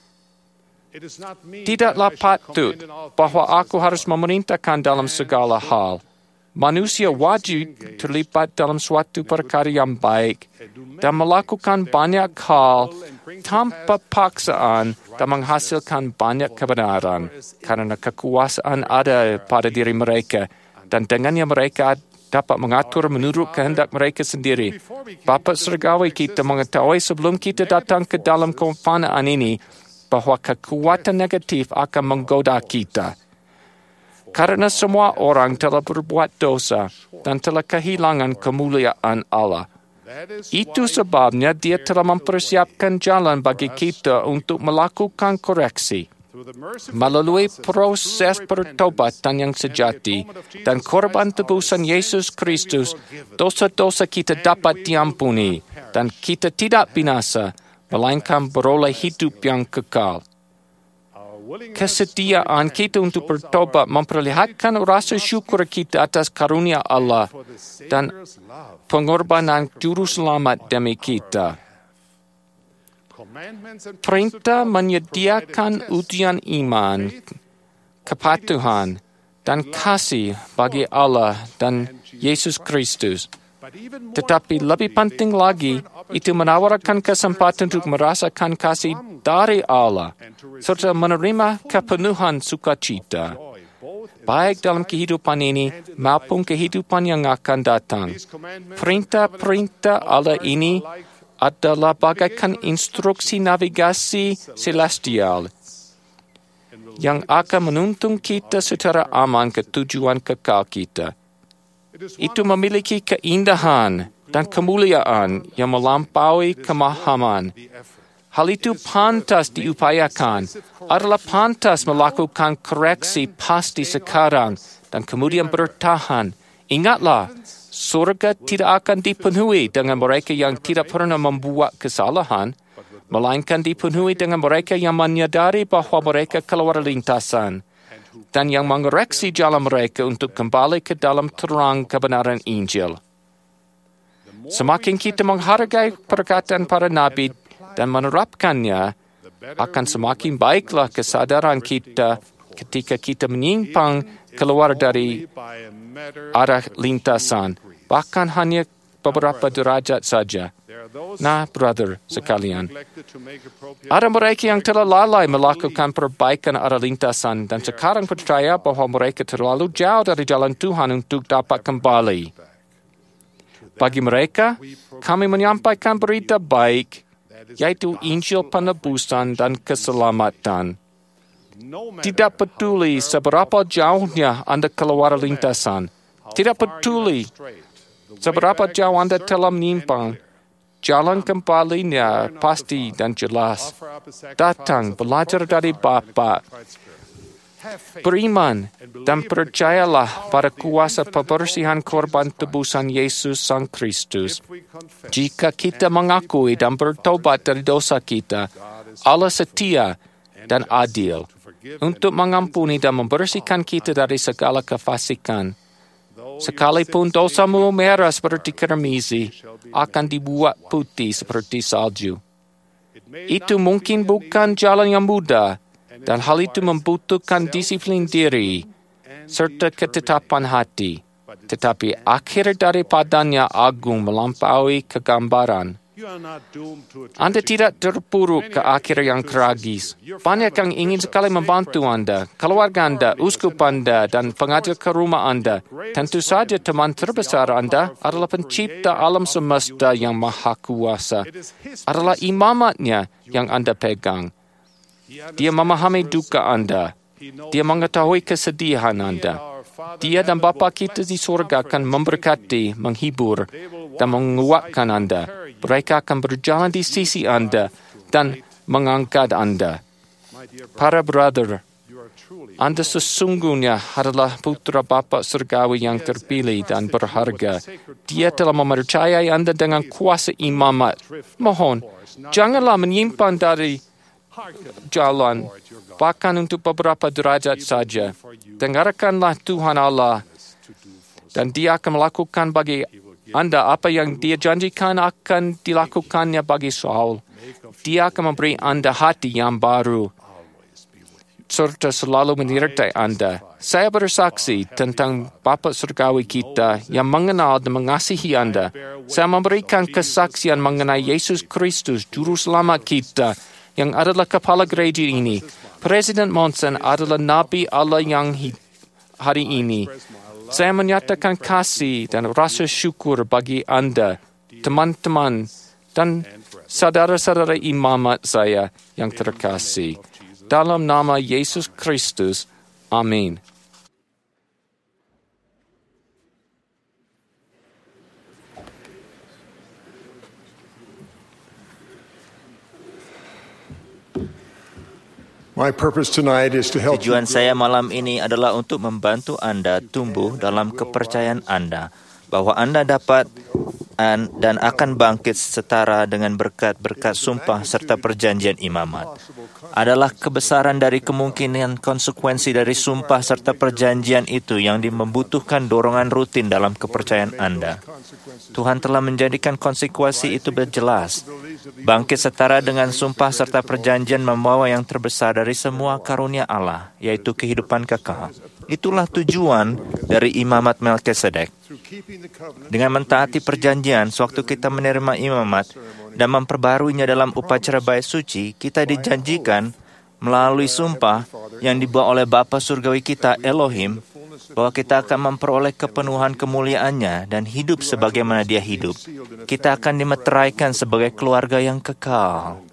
Tidaklah patut bahawa aku harus memerintahkan dalam segala hal. Manusia wajib terlibat dalam suatu perkara yang baik dan melakukan banyak hal tanpa paksaan dan menghasilkan banyak kebenaran kerana kekuasaan ada pada diri mereka dan dengannya mereka dapat mengatur menurut kehendak mereka sendiri. Bapa Surgawi kita mengetahui sebelum kita datang ke dalam kefanaan ini bahawa kekuatan negatif akan menggoda kita. Karena semua orang telah berbuat dosa dan telah kehilangan kemuliaan Allah. Itu sebabnya Dia telah mempersiapkan jalan bagi kita untuk melakukan koreksi. Melalui proses pertobatan yang sejati dan korban tebusan Yesus Kristus, dosa-dosa kita dapat diampuni dan kita tidak binasa, melainkan beroleh hidup yang kekal. Kesetiaan kita untuk bertobat memperlihatkan rasa syukur kita atas karunia Allah dan pengorbanan Juru Selamat demi kita. Perintah menyediakan ujian iman, kepatuhan, dan kasih bagi Allah dan Yesus Kristus Tetapi lebih penting lagi, itu menawarkan kesempatan untuk merasakan kasih dari Allah, serta menerima kepenuhan sukacita, baik dalam kehidupan ini maupun kehidupan yang akan datang. Perintah-perintah Allah ini adalah bagaikan instruksi navigasi celestial yang akan menuntun kita secara aman ke tujuan kekal kita. Itu memiliki keindahan dan kemuliaan yang melampaui kemahaman. Hal itu pantas diupayakan, adalah pantas melakukan koreksi pasti sekarang dan kemudian bertahan. Ingatlah, surga tidak akan dipenuhi dengan mereka yang tidak pernah membuat kesalahan, melainkan dipenuhi dengan mereka yang menyadari bahwa mereka keluar lintasan dan yang mengoreksi jalan mereka untuk kembali ke dalam terang kebenaran Injil. Semakin kita menghargai perkataan para nabi dan menerapkannya, akan semakin baiklah kesadaran kita ketika kita menyimpang keluar dari arah lintasan, bahkan hanya beberapa derajat saja. Nah, brother sekalian, ada mereka yang telah lalai melakukan perbaikan arah lintasan dan sekarang percaya bahwa mereka terlalu jauh dari jalan Tuhan untuk dapat kembali. Bagi mereka, kami menyampaikan berita baik, yaitu Injil penebusan dan keselamatan. Tidak peduli seberapa jauhnya Anda keluar lintasan, tidak peduli seberapa jauh Anda telah menyimpang, jalan kembalinya pasti dan jelas. Datang, belajar dari Bapa, beriman, dan percayalah pada kuasa pembersihan korban tebusan Yesus Sang Kristus. Jika kita mengakui dan bertobat dari dosa kita, Allah setia dan adil untuk mengampuni dan membersihkan kita dari segala kefasikan. Sekalipun dosamu merah seperti kermizi, akan dibuat putih seperti salju. Itu mungkin bukan jalan yang mudah, dan hal itu membutuhkan disiplin diri serta ketetapan hati. Tetapi akhir daripadanya agung melampaui kegambaran. Anda tidak terpuruk ke akhir yang tragis. Banyak yang ingin sekali membantu Anda, keluarga Anda, uskup Anda, dan pengajar ke rumah Anda. Tentu saja teman terbesar Anda adalah pencipta alam semesta yang maha kuasa. Adalah imamatnya yang Anda pegang. Dia memahami duka Anda. Dia mengetahui kesedihan Anda. Dia dan Bapa kita di surga akan memberkati, menghibur, dan menguatkan Anda. Mereka akan berjalan di sisi Anda dan mengangkat Anda. Para brother, Anda sesungguhnya adalah putra Bapa surgawi yang terpilih dan berharga. Dia telah mempercayai Anda dengan kuasa imamat. Mohon, janganlah menyimpang dari jalan, bahkan untuk beberapa derajat saja. Dengarkanlah Tuhan Allah, dan Dia akan melakukan bagi Anda apa yang Dia janjikan akan dilakukannya bagi Saul. Dia akan memberi Anda hati yang baru, serta selalu menyertai Anda. Saya bersaksi tentang Bapa surgawi kita yang mengenal dan mengasihi Anda. Saya memberikan kesaksian mengenai Yesus Kristus, Juru Selamat kita, yang adalah kepala gereja ini. Presiden Monson adalah Nabi Allah yang hari ini. Saya menyatakan kasih dan rasa syukur bagi Anda, teman-teman, dan saudara-saudara imamat saya yang terkasih. Dalam nama Yesus Kristus, amin. My purpose tonight is to help Tujuan saya malam ini adalah untuk membantu Anda tumbuh dalam kepercayaan Anda bahwa Anda dapat dan akan bangkit setara dengan berkat-berkat sumpah serta perjanjian imamat. Adalah kebesaran dari kemungkinan konsekuensi dari sumpah serta perjanjian itu yang membutuhkan dorongan rutin dalam kepercayaan Anda. Tuhan telah menjadikan konsekuensi itu berjelas. Bangkit setara dengan sumpah serta perjanjian membawa yang terbesar dari semua karunia Allah, yaitu kehidupan kekal. Itulah tujuan dari imamat Melkisedek. Dengan mentaati perjanjian, sewaktu kita menerima imamat dan memperbaruinya dalam upacara bait suci, kita dijanjikan melalui sumpah yang dibawa oleh Bapa Surgawi kita, Elohim, bahwa kita akan memperoleh kepenuhan kemuliaannya dan hidup sebagaimana Dia hidup. Kita akan dimeteraikan sebagai keluarga yang kekal.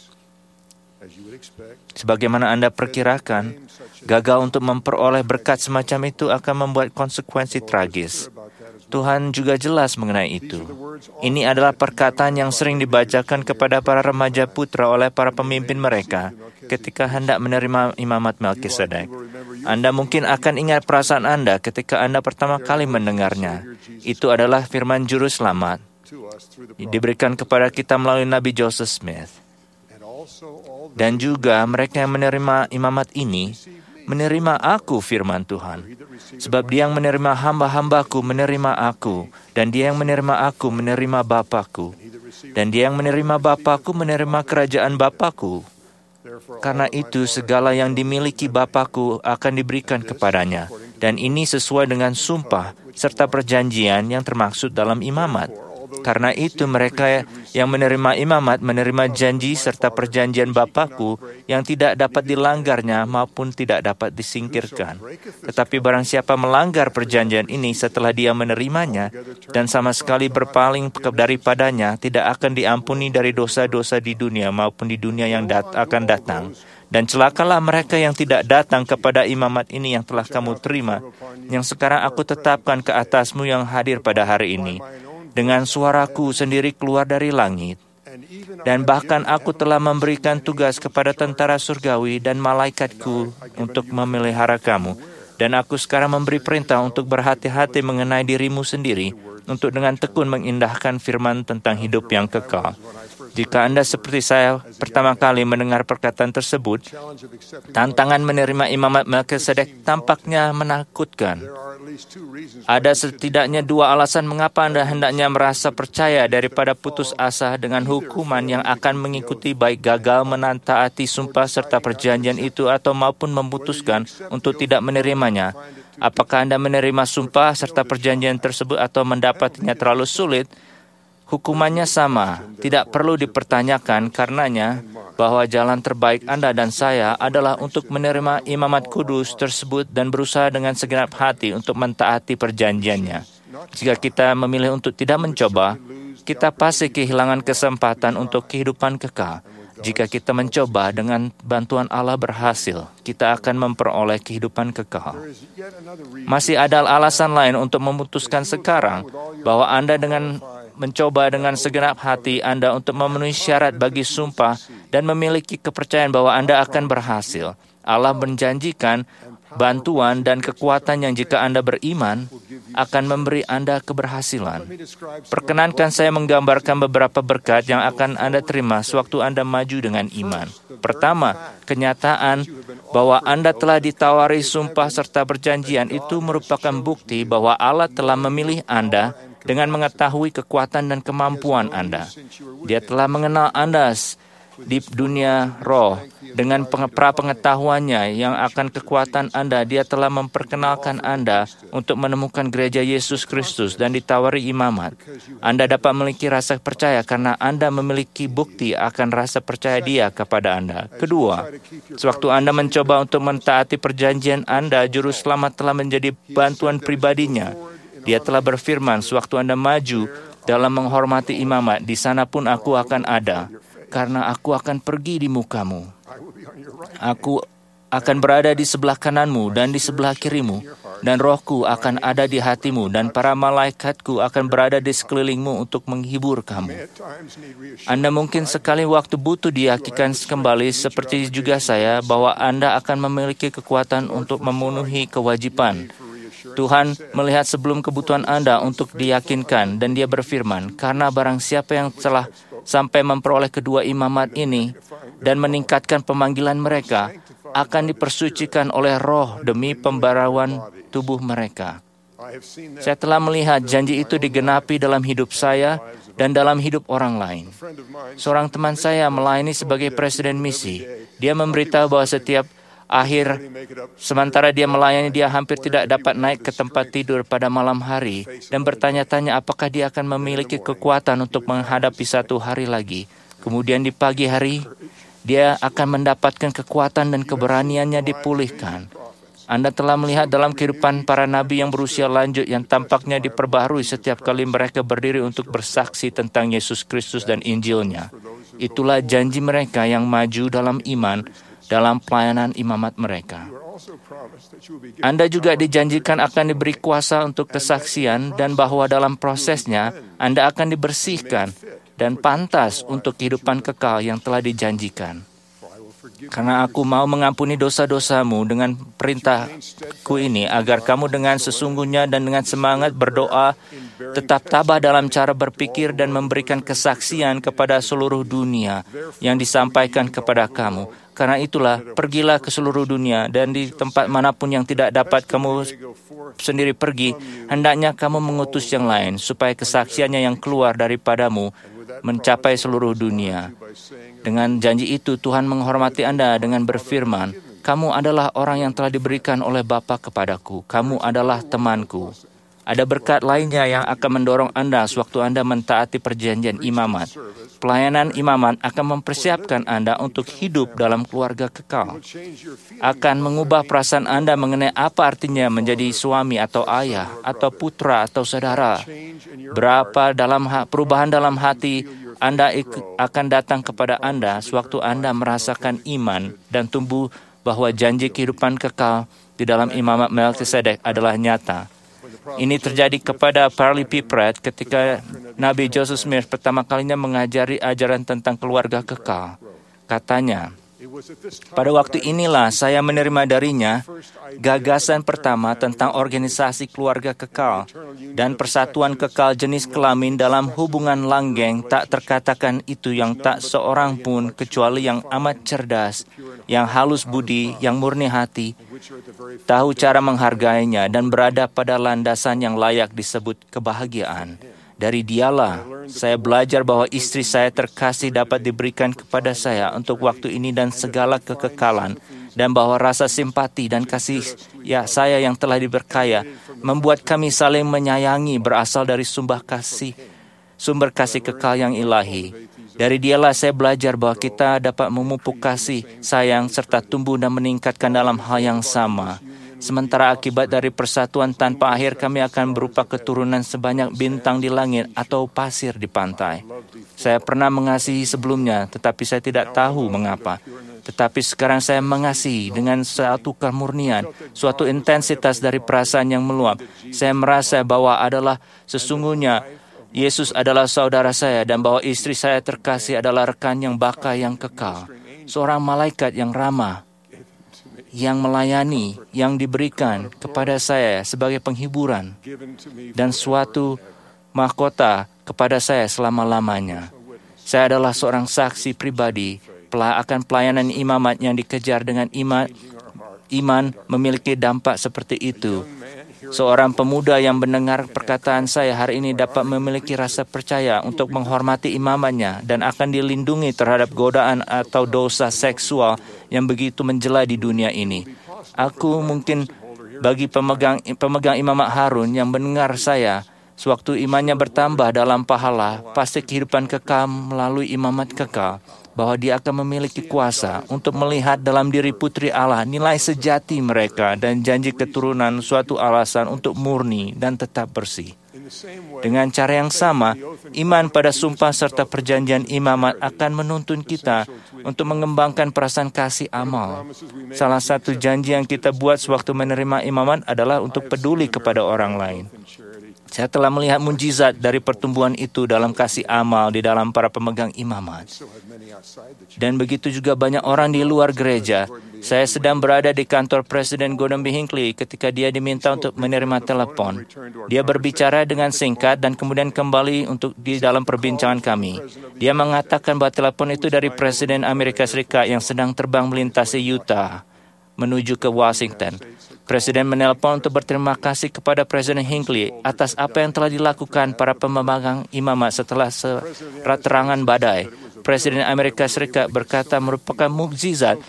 Sebagaimana Anda perkirakan, gagal untuk memperoleh berkat semacam itu akan membuat konsekuensi tragis. Tuhan juga jelas mengenai itu. Ini adalah perkataan yang sering dibacakan kepada para remaja putra oleh para pemimpin mereka ketika hendak menerima imamat Melkisedek. Anda mungkin akan ingat perasaan Anda ketika Anda pertama kali mendengarnya. Itu adalah firman Juru Selamat. Diberikan kepada kita melalui Nabi Joseph Smith. Dan juga mereka yang menerima imamat ini, menerima aku, firman Tuhan. Sebab dia yang menerima hamba-hambaku menerima aku, dan dia yang menerima aku menerima Bapakku, dan dia yang menerima Bapakku menerima kerajaan Bapakku. Karena itu segala yang dimiliki Bapakku akan diberikan kepadanya, dan ini sesuai dengan sumpah serta perjanjian yang termaksud dalam imamat. Karena itu mereka yang menerima imamat menerima janji serta perjanjian Bapakku yang tidak dapat dilanggarnya maupun tidak dapat disingkirkan. Tetapi barang siapa melanggar perjanjian ini setelah dia menerimanya dan sama sekali berpaling daripadanya, tidak akan diampuni dari dosa-dosa di dunia maupun di dunia yang dat- akan datang. Dan celakalah mereka yang tidak datang kepada imamat ini yang telah kamu terima, yang sekarang aku tetapkan ke atasmu yang hadir pada hari ini. Dengan suaraku sendiri keluar dari langit. Dan bahkan aku telah memberikan tugas kepada tentara surgawi dan malaikatku untuk memelihara kamu. Dan aku sekarang memberi perintah untuk berhati-hati mengenai dirimu sendiri, untuk dengan tekun mengindahkan firman tentang hidup yang kekal. Jika Anda seperti saya pertama kali mendengar perkataan tersebut, tantangan menerima imamat Melkisedek tampaknya menakutkan. Ada setidaknya dua alasan mengapa Anda hendaknya merasa percaya daripada putus asa dengan hukuman yang akan mengikuti, baik gagal menantaati sumpah serta perjanjian itu atau maupun memutuskan untuk tidak menerimanya. Apakah Anda menerima sumpah serta perjanjian tersebut atau mendapatinya terlalu sulit? Hukumannya sama, tidak perlu dipertanyakan karenanya bahwa jalan terbaik Anda dan saya adalah untuk menerima imamat kudus tersebut dan berusaha dengan segenap hati untuk mentaati perjanjiannya. Jika kita memilih untuk tidak mencoba, kita pasti kehilangan kesempatan untuk kehidupan kekal. Jika kita mencoba dengan bantuan Allah berhasil, kita akan memperoleh kehidupan kekal. Masih ada alasan lain untuk memutuskan sekarang bahwa Anda dengan mencoba dengan segenap hati Anda untuk memenuhi syarat bagi sumpah dan memiliki kepercayaan bahwa Anda akan berhasil. Allah menjanjikan bantuan dan kekuatan yang jika Anda beriman akan memberi Anda keberhasilan. Perkenankan saya menggambarkan beberapa berkat yang akan Anda terima sewaktu Anda maju dengan iman. Pertama, kenyataan bahwa Anda telah ditawari sumpah serta perjanjian itu merupakan bukti bahwa Allah telah memilih Anda dengan mengetahui kekuatan dan kemampuan Anda. Dia telah mengenal Anda di dunia roh. Dengan pra-pengetahuannya yang akan kekuatan Anda, Dia telah memperkenalkan Anda untuk menemukan gereja Yesus Kristus dan ditawari imamat. Anda dapat memiliki rasa percaya karena Anda memiliki bukti akan rasa percaya Dia kepada Anda. Kedua, sewaktu Anda mencoba untuk mentaati perjanjian Anda, Juru Selamat telah menjadi bantuan pribadinya. Dia telah berfirman, sewaktu Anda maju dalam menghormati imamat, di sana pun aku akan ada, karena aku akan pergi di mukamu. Aku akan berada di sebelah kananmu dan di sebelah kirimu, dan rohku akan ada di hatimu, dan para malaikatku akan berada di sekelilingmu untuk menghibur kamu. Anda mungkin sekali waktu butuh diyakinkan kembali, seperti juga saya, bahwa Anda akan memiliki kekuatan untuk memenuhi kewajiban. Tuhan melihat sebelum kebutuhan Anda untuk diyakinkan, dan Dia berfirman, karena barang siapa yang telah sampai memperoleh kedua imamat ini dan meningkatkan pemanggilan mereka, akan dipersucikan oleh roh demi pembaruan tubuh mereka. Saya telah melihat janji itu digenapi dalam hidup saya dan dalam hidup orang lain. Seorang teman saya melayani sebagai presiden misi. Dia memberitahu bahwa setiap akhir, sementara dia melayani, dia hampir tidak dapat naik ke tempat tidur pada malam hari dan bertanya-tanya apakah dia akan memiliki kekuatan untuk menghadapi satu hari lagi. Kemudian di pagi hari, dia akan mendapatkan kekuatan dan keberaniannya dipulihkan. Anda telah melihat dalam kehidupan para nabi yang berusia lanjut yang tampaknya diperbaharui setiap kali mereka berdiri untuk bersaksi tentang Yesus Kristus dan Injilnya. Itulah janji mereka yang maju dalam iman dalam pelayanan imamat mereka. Anda juga dijanjikan akan diberi kuasa untuk kesaksian dan bahwa dalam prosesnya Anda akan dibersihkan dan pantas untuk kehidupan kekal yang telah dijanjikan. Karena aku mau mengampuni dosa-dosamu dengan perintahku ini, agar kamu dengan sesungguhnya dan dengan semangat berdoa, tetap tabah dalam cara berpikir dan memberikan kesaksian kepada seluruh dunia yang disampaikan kepada kamu. Karena itulah, pergilah ke seluruh dunia dan di tempat manapun yang tidak dapat kamu sendiri pergi, hendaknya kamu mengutus yang lain, supaya kesaksiannya yang keluar daripadamu mencapai seluruh dunia. Dengan janji itu, Tuhan menghormati Anda dengan berfirman, kamu adalah orang yang telah diberikan oleh Bapa kepadaku. Kamu adalah temanku. Ada berkat lainnya yang akan mendorong Anda sewaktu Anda mentaati perjanjian imamat. Pelayanan imamat akan mempersiapkan Anda untuk hidup dalam keluarga kekal. Akan mengubah perasaan Anda mengenai apa artinya menjadi suami atau ayah, atau putra atau saudara. Berapa dalam perubahan dalam hati Anda akan datang kepada Anda sewaktu Anda merasakan iman dan tumbuh bahwa janji kehidupan kekal di dalam imamat Melkisedek adalah nyata. Ini terjadi kepada Parley P. Pratt ketika Nabi Joseph Smith pertama kalinya mengajari ajaran tentang keluarga kekal. Katanya, pada waktu inilah saya menerima darinya gagasan pertama tentang organisasi keluarga kekal dan persatuan kekal jenis kelamin dalam hubungan langgeng tak terkatakan itu yang tak seorang pun kecuali yang amat cerdas, yang halus budi, yang murni hati, tahu cara menghargainya dan berada pada landasan yang layak disebut kebahagiaan. Dari dialah saya belajar bahwa istri saya terkasih dapat diberikan kepada saya untuk waktu ini dan segala kekekalan, dan bahwa rasa simpati dan kasih ya saya yang telah diberkaya membuat kami saling menyayangi berasal dari sumber kasih sumber kasih kekal yang ilahi. Dari dialah saya belajar bahwa kita dapat memupuk kasih sayang serta tumbuh dan meningkatkan dalam hal yang sama. Sementara akibat dari persatuan tanpa akhir kami akan berupa keturunan sebanyak bintang di langit atau pasir di pantai. Saya pernah mengasihi sebelumnya, tetapi saya tidak tahu mengapa. Tetapi sekarang saya mengasihi dengan suatu kemurnian, suatu intensitas dari perasaan yang meluap. Saya merasa bahwa adalah sesungguhnya Yesus adalah saudara saya dan bahwa istri saya terkasih adalah rekan yang baka yang kekal. Seorang malaikat yang ramah, yang melayani, yang diberikan kepada saya sebagai penghiburan dan suatu mahkota kepada saya selama-lamanya. Saya adalah seorang saksi pribadi akan pelayanan imamat yang dikejar dengan iman, iman memiliki dampak seperti itu. Seorang pemuda yang mendengar perkataan saya hari ini dapat memiliki rasa percaya untuk menghormati imamannya dan akan dilindungi terhadap godaan atau dosa seksual yang begitu menjela di dunia ini. Aku mungkin bagi pemegang pemegang imamat Harun yang mendengar saya, sewaktu imannya bertambah dalam pahala, pasti kehidupan kekal melalui imamat kekal, bahwa dia akan memiliki kuasa untuk melihat dalam diri putri Allah nilai sejati mereka dan janji keturunan suatu alasan untuk murni dan tetap bersih. Dengan cara yang sama, iman pada sumpah serta perjanjian imamat akan menuntun kita untuk mengembangkan perasaan kasih amal. Salah satu janji yang kita buat sewaktu menerima imamat adalah untuk peduli kepada orang lain. Saya telah melihat mujizat dari pertumbuhan itu dalam kasih amal di dalam para pemegang imamat. Dan begitu juga banyak orang di luar gereja. Saya sedang berada di kantor Presiden Gordon B. Hinckley ketika dia diminta untuk menerima telepon. Dia berbicara dengan singkat dan kemudian kembali untuk di dalam perbincangan kami. Dia mengatakan bahwa telepon itu dari Presiden Amerika Serikat yang sedang terbang melintasi Utah menuju ke Washington. Presiden menelpon untuk berterima kasih kepada Presiden Hinckley atas apa yang telah dilakukan para pemegang imamat setelah serat terangan badai. Presiden Amerika Serikat berkata merupakan mukjizat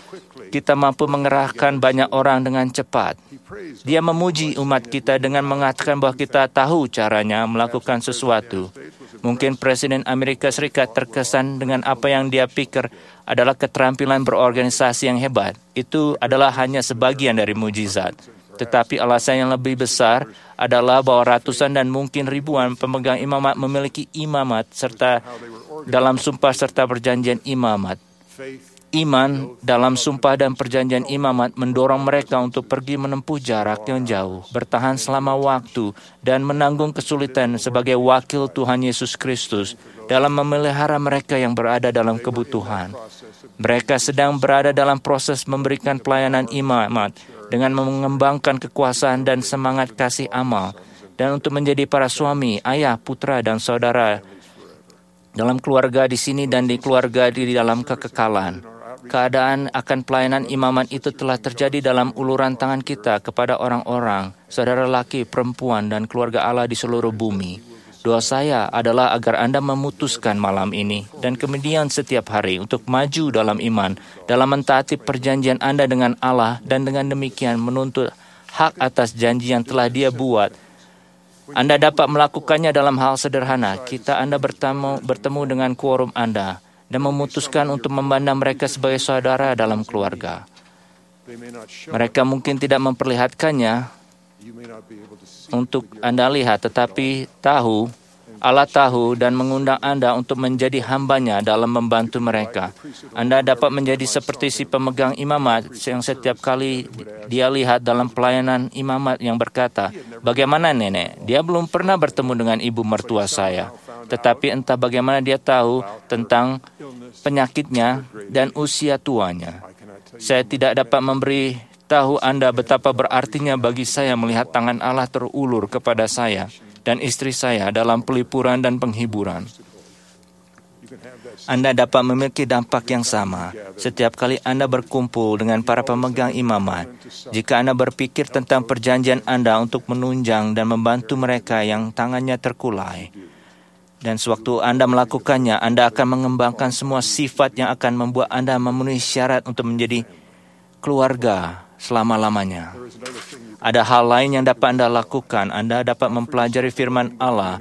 kita mampu mengerahkan banyak orang dengan cepat. Dia memuji umat kita dengan mengatakan bahwa kita tahu caranya melakukan sesuatu. Mungkin Presiden Amerika Serikat terkesan dengan apa yang dia pikir adalah keterampilan berorganisasi yang hebat. Itu adalah hanya sebagian dari mujizat. Tetapi alasan yang lebih besar adalah bahwa ratusan dan mungkin ribuan pemegang imamat memiliki imamat serta dalam sumpah serta perjanjian imamat. Iman dalam sumpah dan perjanjian imamat mendorong mereka untuk pergi menempuh jarak yang jauh, bertahan selama waktu, dan menanggung kesulitan sebagai wakil Tuhan Yesus Kristus dalam memelihara mereka yang berada dalam kebutuhan. Mereka sedang berada dalam proses memberikan pelayanan imamat dengan mengembangkan kekuasaan dan semangat kasih amal, dan untuk menjadi para suami, ayah, putra, dan saudara dalam keluarga di sini dan di keluarga di dalam kekekalan. Keadaan akan pelayanan imamat itu telah terjadi dalam uluran tangan kita kepada orang-orang, saudara laki, perempuan, dan keluarga Allah di seluruh bumi. Doa saya adalah agar Anda memutuskan malam ini dan kemudian setiap hari untuk maju dalam iman, dalam mentaati perjanjian Anda dengan Allah, dan dengan demikian menuntut hak atas janji yang telah Dia buat. Anda dapat melakukannya dalam hal sederhana. Kita Anda bertemu, bertemu dengan quorum Anda dan memutuskan untuk memandang mereka sebagai saudara dalam keluarga. Mereka mungkin tidak memperlihatkannya untuk Anda lihat, tetapi tahu, Allah tahu dan mengundang Anda untuk menjadi hambanya dalam membantu mereka. Anda dapat menjadi seperti si pemegang imamat yang setiap kali dia lihat dalam pelayanan imamat yang berkata, "Bagaimana nenek? Dia belum pernah bertemu dengan ibu mertua saya." Tetapi entah bagaimana dia tahu tentang penyakitnya dan usia tuanya. Saya tidak dapat memberi tahu Anda betapa berartinya bagi saya melihat tangan Allah terulur kepada saya dan istri saya dalam pelipuran dan penghiburan. Anda dapat memiliki dampak yang sama setiap kali Anda berkumpul dengan para pemegang imamat. Jika Anda berpikir tentang perjanjian Anda untuk menunjang dan membantu mereka yang tangannya terkulai, dan sewaktu Anda melakukannya, Anda akan mengembangkan semua sifat yang akan membuat Anda memenuhi syarat untuk menjadi keluarga selama-lamanya. Ada hal lain yang dapat Anda lakukan. Anda dapat mempelajari firman Allah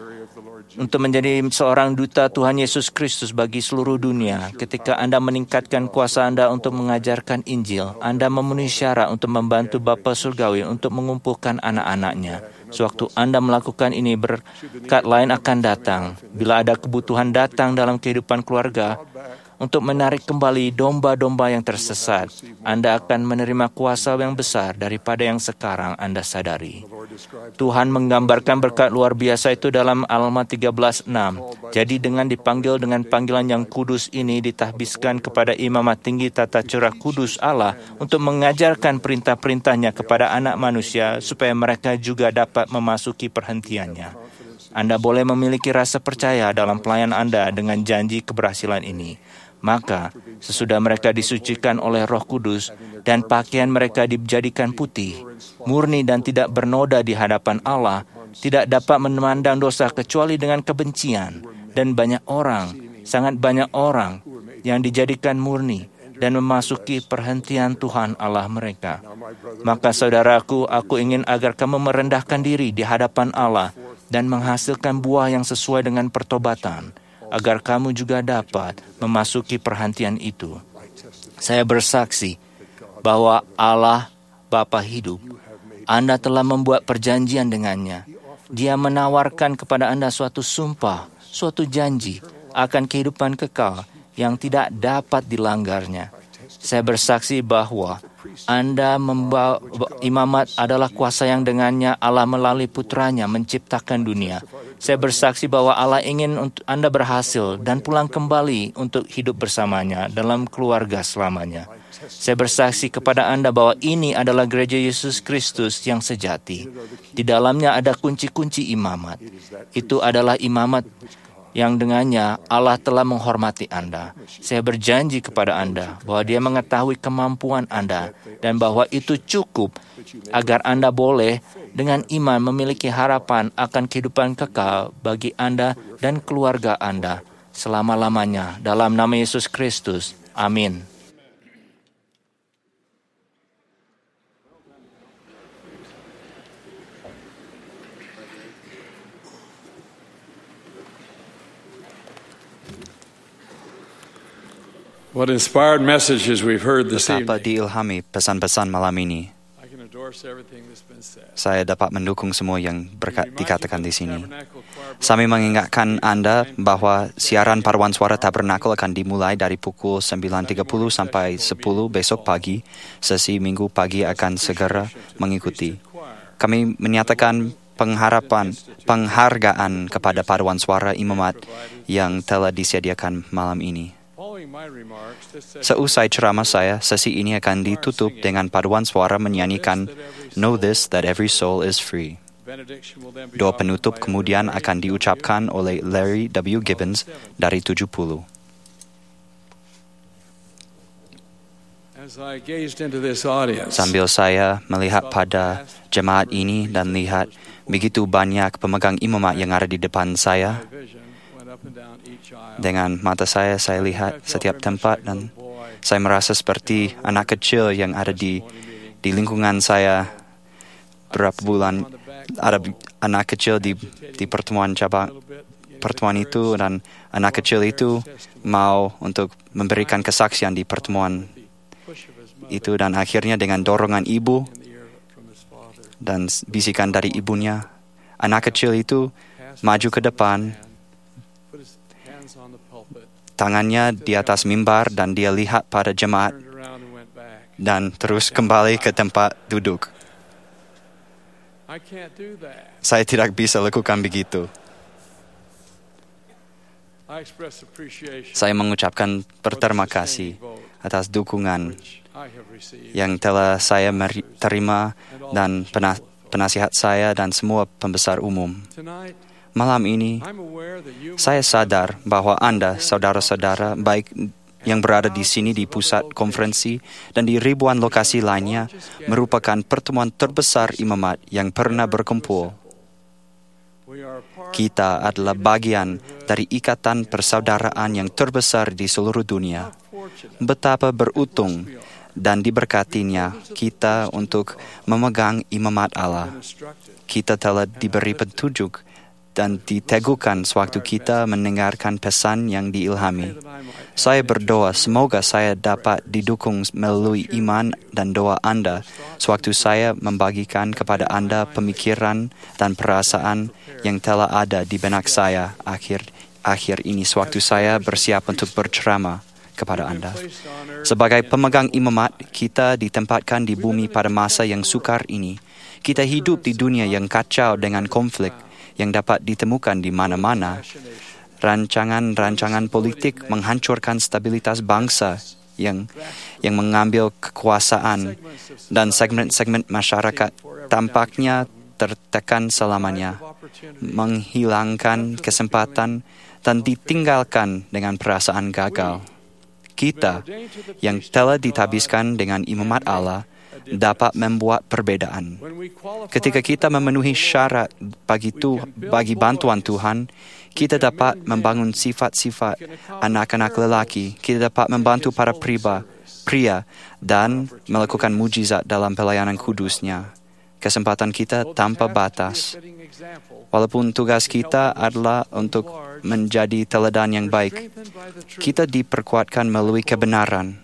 untuk menjadi seorang duta Tuhan Yesus Kristus bagi seluruh dunia. Ketika Anda meningkatkan kuasa Anda untuk mengajarkan Injil, Anda memenuhi syarat untuk membantu Bapa Surgawi untuk mengumpulkan anak-anaknya. Sewaktu Anda melakukan ini, berkat lain akan datang. Bila ada kebutuhan datang dalam kehidupan keluarga untuk menarik kembali domba-domba yang tersesat, Anda akan menerima kuasa yang besar daripada yang sekarang Anda sadari. Tuhan menggambarkan berkat luar biasa itu dalam Al-Alma tiga belas enam. Jadi dengan dipanggil dengan panggilan yang kudus ini ditahbiskan kepada imamat tinggi tata cara kudus Allah untuk mengajarkan perintah-perintahnya kepada anak manusia supaya mereka juga dapat memasuki perhentiannya. Anda boleh memiliki rasa percaya dalam pelayanan Anda dengan janji keberhasilan ini. Maka, sesudah mereka disucikan oleh Roh Kudus dan pakaian mereka dijadikan putih, murni dan tidak bernoda di hadapan Allah, tidak dapat memandang dosa kecuali dengan kebencian, dan banyak orang, sangat banyak orang yang dijadikan murni dan memasuki perhentian Tuhan Allah mereka. Maka saudaraku, aku ingin agar kamu merendahkan diri di hadapan Allah dan menghasilkan buah yang sesuai dengan pertobatan, agar kamu juga dapat memasuki perhentian itu. Saya bersaksi bahwa Allah Bapa hidup. Anda telah membuat perjanjian dengannya. Dia menawarkan kepada Anda suatu sumpah, suatu janji akan kehidupan kekal yang tidak dapat dilanggarnya. Saya bersaksi bahwa Anda membawa imamat adalah kuasa yang dengannya Allah melalui putranya menciptakan dunia. Saya bersaksi bahwa Allah ingin untuk Anda berhasil dan pulang kembali untuk hidup bersamanya dalam keluarga selamanya. Saya bersaksi kepada Anda bahwa ini adalah gereja Yesus Kristus yang sejati. Di dalamnya ada kunci-kunci imamat. Itu adalah imamat yang dengannya Allah telah menghormati Anda. Saya berjanji kepada Anda bahwa Dia mengetahui kemampuan Anda dan bahwa itu cukup agar Anda boleh dengan iman memiliki harapan akan kehidupan kekal bagi Anda dan keluarga Anda selama-lamanya. Dalam nama Yesus Kristus. Amin. What inspired messages we've heard this Betapa evening. diilhami pesan-pesan malam ini. I can endorse everything that's been said. Saya dapat mendukung semua yang berkat, dikatakan di sini. Kami mengingatkan Anda bahwa siaran paduan suara Tabernakel akan dimulai dari pukul sembilan tiga puluh sampai sepuluh besok pagi. Sesi minggu pagi akan segera mengikuti. Kami menyatakan pengharapan, penghargaan kepada paduan suara imamat yang telah disediakan malam ini. Seusai ceramah saya, sesi ini akan ditutup dengan paduan suara menyanyikan Know This That Every Soul Is Free. Doa penutup kemudian akan diucapkan oleh Larry W. Gibbons dari tujuh puluh. Sambil saya melihat pada jemaat ini dan lihat begitu banyak pemegang imamat yang ada di depan saya, dengan mata saya, saya lihat setiap tempat dan saya merasa seperti anak kecil yang ada di di lingkungan saya. Berapa bulan ada anak kecil di di pertemuan cabang pertemuan itu, dan anak kecil itu mau untuk memberikan kesaksian di pertemuan itu, dan akhirnya dengan dorongan ibu dan bisikan dari ibunya, anak kecil itu maju ke depan, tangannya di atas mimbar, dan dia lihat pada jemaat dan terus kembali ke tempat duduk. Saya tidak bisa lakukan begitu. Saya mengucapkan berterima kasih atas dukungan yang telah saya terima dan penasihat saya dan semua pembesar umum. Malam ini, saya sadar bahwa Anda, saudara-saudara, baik yang berada di sini di pusat konferensi dan di ribuan lokasi lainnya, merupakan pertemuan terbesar imamat yang pernah berkumpul. Kita adalah bagian dari ikatan persaudaraan yang terbesar di seluruh dunia. Betapa beruntung dan diberkatinya kita untuk memegang imamat Allah. Kita telah diberi petunjuk dan diteguhkan sewaktu kita mendengarkan pesan yang diilhami. Saya berdoa semoga saya dapat didukung melalui iman dan doa Anda sewaktu saya membagikan kepada Anda pemikiran dan perasaan yang telah ada di benak saya akhir akhir ini sewaktu saya bersiap untuk berceramah kepada Anda. Sebagai pemegang imamat, kita ditempatkan di bumi pada masa yang sukar ini. Kita hidup di dunia yang kacau dengan konflik yang dapat ditemukan di mana-mana. Rancangan-rancangan politik menghancurkan stabilitas bangsa yang yang mengambil kekuasaan, dan segmen-segmen masyarakat tampaknya tertekan selamanya, menghilangkan kesempatan dan ditinggalkan dengan perasaan gagal. Kita yang telah ditabiskan dengan imamat Allah dapat membuat perbedaan. Ketika kita memenuhi syarat bagi, tu, bagi bantuan Tuhan, kita dapat membangun sifat-sifat anak-anak lelaki. Kita dapat membantu para priba, pria dan melakukan mujizat dalam pelayanan kudusnya. Kesempatan kita tanpa batas. Walaupun tugas kita adalah untuk menjadi teladan yang baik, kita diperkuatkan melalui kebenaran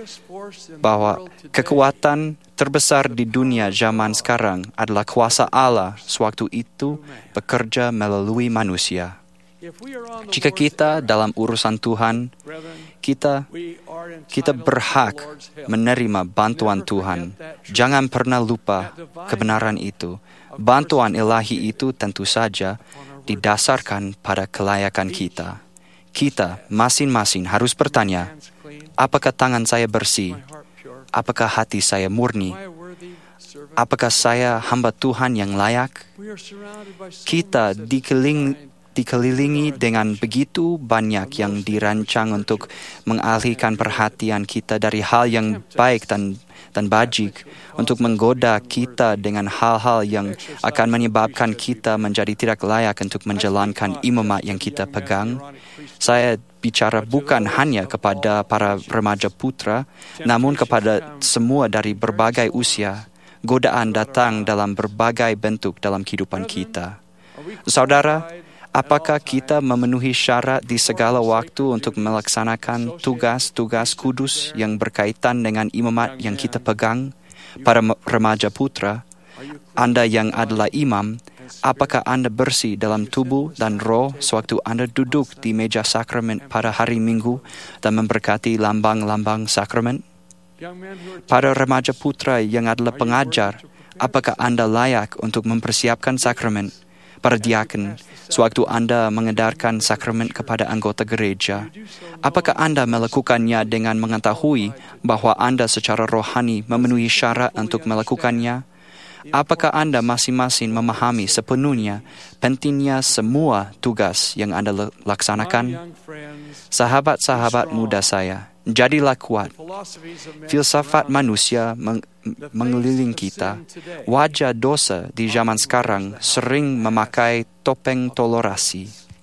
bahwa kekuatan terbesar di dunia zaman sekarang adalah kuasa Allah sewaktu itu bekerja melalui manusia. Jika kita dalam urusan Tuhan, kita kita berhak menerima bantuan Tuhan. Jangan pernah lupa kebenaran itu. Bantuan ilahi itu tentu saja didasarkan pada kelayakan kita. Kita masing-masing harus bertanya, apakah tangan saya bersih? Apakah hati saya murni? Apakah saya hamba Tuhan yang layak? Kita dikeliling, dikelilingi dengan begitu banyak yang dirancang untuk mengalihkan perhatian kita dari hal yang baik dan dan bajik, untuk menggoda kita dengan hal-hal yang akan menyebabkan kita menjadi tidak layak untuk menjalankan imamat yang kita pegang. Saya bicara bukan hanya kepada para remaja putra, namun kepada semua dari berbagai usia. Godaan datang dalam berbagai bentuk dalam kehidupan kita. Saudara, Apakah kita memenuhi syarat di segala waktu untuk melaksanakan tugas-tugas kudus yang berkaitan dengan imamat yang kita pegang? Para remaja putra, Anda yang adalah imam, apakah Anda bersih dalam tubuh dan roh sewaktu Anda duduk di meja sakramen pada hari Minggu dan memberkati lambang-lambang sakramen? Para remaja putra yang adalah pengajar, apakah Anda layak untuk mempersiapkan sakramen? Para diaken, sewaktu Anda mengedarkan sakramen kepada anggota gereja, apakah Anda melakukannya dengan mengetahui bahwa Anda secara rohani memenuhi syarat untuk melakukannya? Apakah Anda masing-masing memahami sepenuhnya pentingnya semua tugas yang Anda laksanakan? Sahabat-sahabat muda saya, jadilah kuat. Filsafat manusia meng- mengelilingi kita. Wajah dosa di zaman sekarang sering memakai topeng toleransi.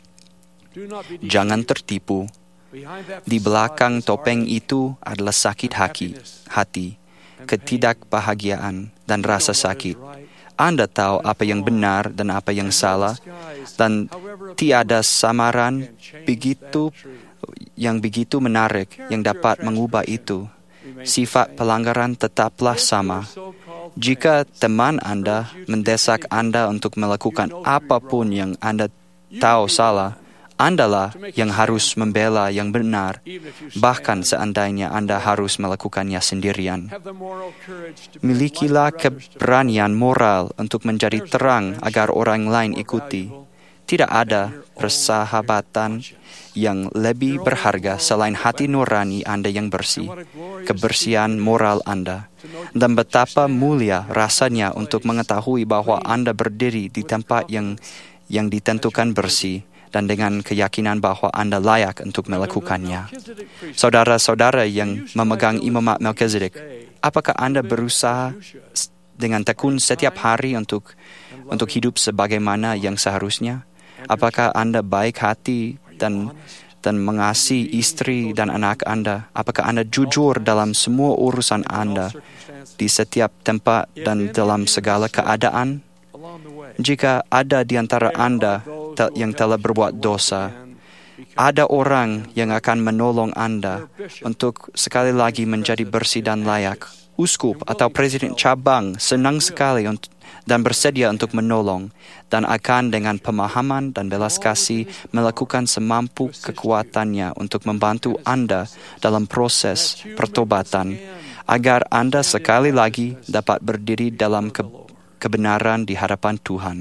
Jangan tertipu. Di belakang topeng itu adalah sakit hati, hati, ketidakbahagiaan, dan rasa sakit. Anda tahu apa yang benar dan apa yang salah, dan tiada samaran begitu yang begitu menarik yang dapat mengubah itu. Sifat pelanggaran tetaplah sama. Jika teman Anda mendesak Anda untuk melakukan apapun yang Anda tahu salah, Andalah yang harus membela yang benar, bahkan seandainya Anda harus melakukannya sendirian. Milikilah keberanian moral untuk menjadi terang agar orang lain ikuti. Tidak ada persahabatan yang lebih berharga selain hati nurani Anda yang bersih, kebersihan moral Anda. Dan betapa mulia rasanya untuk mengetahui bahwa Anda berdiri di tempat yang yang ditentukan bersih, dan dengan keyakinan bahwa Anda layak untuk melakukannya. Saudara-saudara yang memegang imamat Melkizedek, apakah Anda berusaha dengan tekun setiap hari untuk untuk hidup sebagaimana yang seharusnya? Apakah Anda baik hati dan dan mengasihi istri dan anak Anda? Apakah Anda jujur dalam semua urusan Anda di setiap tempat dan dalam segala keadaan? Jika ada di antara Anda yang telah berbuat dosa, ada orang yang akan menolong Anda untuk sekali lagi menjadi bersih dan layak. Uskup atau presiden cabang senang sekali untuk dan bersedia untuk menolong, dan akan dengan pemahaman dan belas kasih melakukan semampu kekuatannya untuk membantu Anda dalam proses pertobatan, agar Anda sekali lagi dapat berdiri dalam ke- kebenaran di hadapan Tuhan.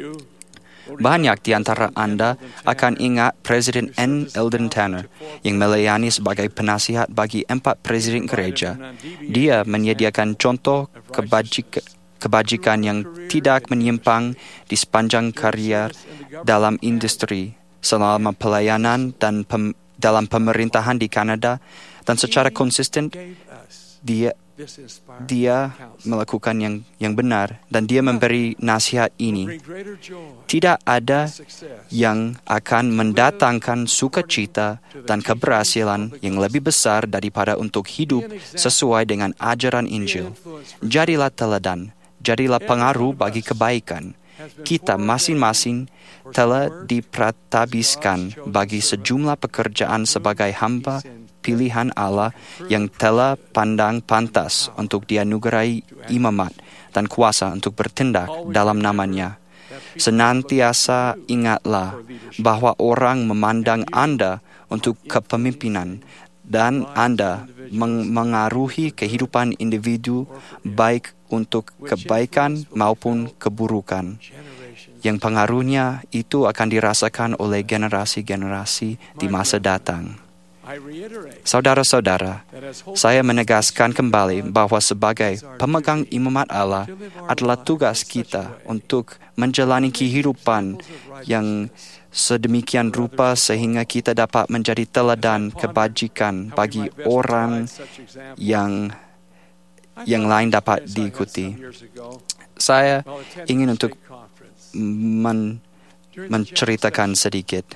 Banyak di antara Anda akan ingat Presiden N. Eldon Tanner yang melayani sebagai penasihat bagi empat presiden gereja. Dia menyediakan contoh kebajikan kebajikan yang tidak menyimpang di sepanjang karier dalam industri, selama pelayanan dan pem, dalam pemerintahan di Kanada, dan secara konsisten dia dia melakukan yang yang benar, dan dia memberi nasihat ini. Tidak ada yang akan mendatangkan sukacita dan keberhasilan yang lebih besar daripada untuk hidup sesuai dengan ajaran Injil. Jadilah teladan. Jadilah pengaruh bagi kebaikan. Kita masing-masing telah dipratabiskan bagi sejumlah pekerjaan sebagai hamba pilihan Allah yang telah pandang pantas untuk dianugerai imamat dan kuasa untuk bertindak dalam namanya. Senantiasa ingatlah bahwa orang memandang Anda untuk kepemimpinan, dan Anda meng- mengaruhi kehidupan individu baik untuk kebaikan maupun keburukan, yang pengaruhnya itu akan dirasakan oleh generasi-generasi di masa datang. Saudara-saudara, saya menegaskan kembali bahwa sebagai pemegang imamat Allah adalah tugas kita untuk menjalani kehidupan yang sedemikian rupa sehingga kita dapat menjadi teladan kebajikan bagi orang yang yang lain dapat diikuti. Saya ingin untuk men, menceritakan sedikit.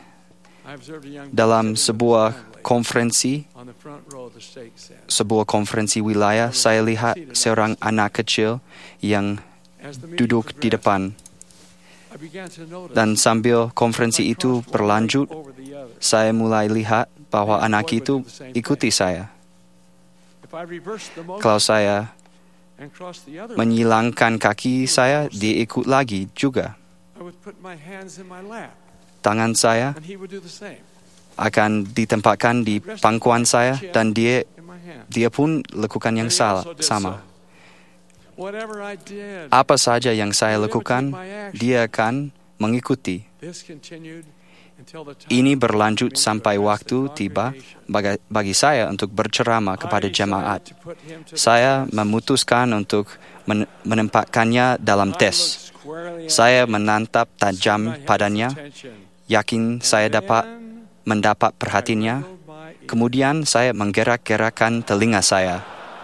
Dalam sebuah konferensi, sebuah konferensi wilayah, saya lihat seorang anak kecil yang duduk di depan. Dan sambil konferensi itu berlanjut, saya mulai lihat bahwa anak itu ikuti saya. Kalau saya menyilangkan kaki saya, dia ikut lagi juga. Tangan saya akan ditempatkan di pangkuan saya dan dia dia pun lakukan yang salah, sama. Apa saja yang saya lakukan, dia akan mengikuti. Ini berlanjut sampai waktu tiba bagi, bagi saya untuk berceramah kepada jemaat. Saya memutuskan untuk men- menempatkannya dalam tes. Saya menatap tajam padanya, yakin saya dapat mendapat perhatiannya. Kemudian saya menggerak-gerakkan telinga saya.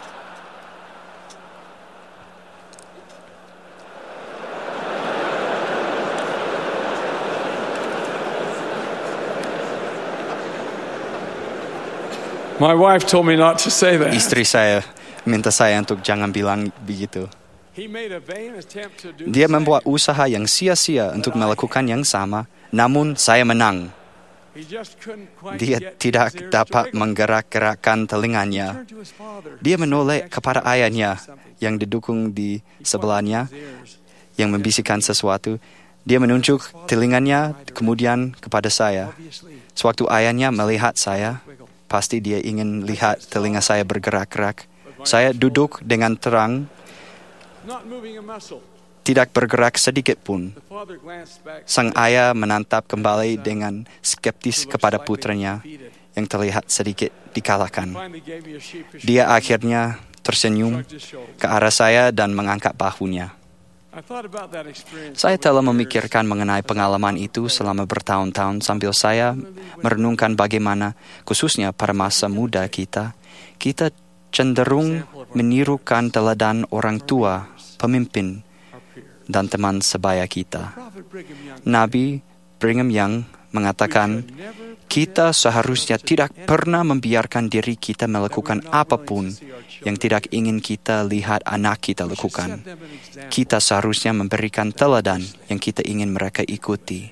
My wife told me not to say that. Istri saya minta saya untuk jangan bilang begitu. He made a vain attempt to do Dia the same. membuat usaha yang sia-sia untuk melakukan yang sama, namun saya menang. He just couldn't quite Dia get tidak his ears to dapat wiggle. menggerak-gerakkan He telinganya. turned to his father, Dia who menoleh stood kepada next to him, ayahnya something. yang didukung di He pointed sebelahnya, his ears. yang membisikkan sesuatu. Dia menunjuk telinganya kemudian kepada saya. Obviously, Sewaktu ayahnya melihat saya, pasti dia ingin lihat telinga saya bergerak-gerak. Saya duduk dengan terang, not moving a muscle. tidak bergerak sedikit pun. The father glanced back. Sang ayah menatap kembali dengan skeptis kepada putranya yang terlihat sedikit dikalahkan. Finally gave me a sheepish Dia akhirnya tersenyum shrugged his shoulders. ke arah saya dan mengangkat bahunya. I thought about that experience Saya over telah the years. memikirkan mengenai pengalaman itu selama bertahun-tahun sambil saya merenungkan bagaimana, khususnya pada masa muda kita, kita cenderung menirukan teladan orang tua, pemimpin, dan teman sebaya kita. Prophet Brigham Young Nabi Brigham Young mengatakan, kita seharusnya tidak pernah membiarkan diri kita melakukan apapun yang tidak ingin kita lihat anak kita lakukan. Kita seharusnya memberikan teladan yang kita ingin mereka ikuti.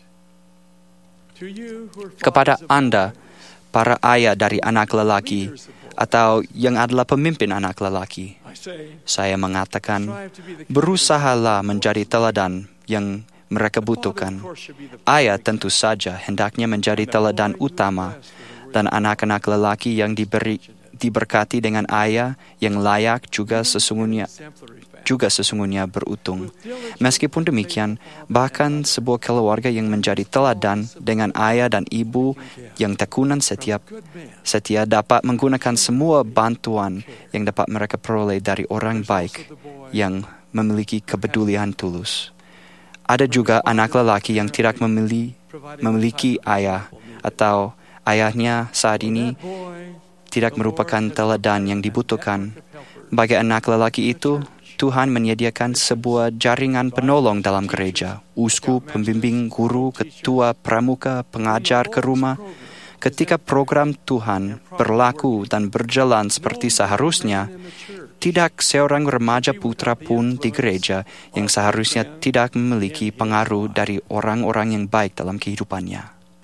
to you who are Kepada fathers of Anda, para ayah dari anak lelaki, atau yang adalah pemimpin anak lelaki, I say, saya mengatakan, strive to be the berusahalah menjadi teladan yang mereka butuhkan. Ayah tentu saja hendaknya menjadi teladan utama, dan anak-anak lelaki yang diberi, diberkati dengan ayah yang layak juga sesungguhnya juga sesungguhnya beruntung. Meskipun demikian, bahkan sebuah keluarga yang menjadi teladan dengan ayah dan ibu yang tekunan setiap setia dapat menggunakan semua bantuan yang dapat mereka peroleh dari orang baik yang memiliki kepedulian tulus. Ada juga anak lelaki yang tidak memiliki, memiliki ayah atau ayahnya saat ini tidak merupakan teladan yang dibutuhkan. Bagi anak lelaki itu, Tuhan menyediakan sebuah jaringan penolong dalam gereja, uskup, pembimbing, guru, ketua, pramuka, pengajar ke rumah. Ketika program Tuhan berlaku dan berjalan seperti seharusnya, tidak seorang remaja putra pun di gereja yang seharusnya tidak memiliki pengaruh dari orang-orang yang baik dalam kehidupannya.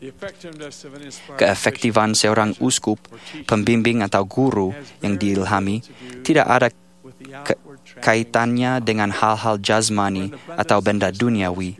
Keefektifan seorang uskup, pembimbing atau guru yang diilhami tidak ada ke- kaitannya dengan hal-hal jasmani atau benda duniawi.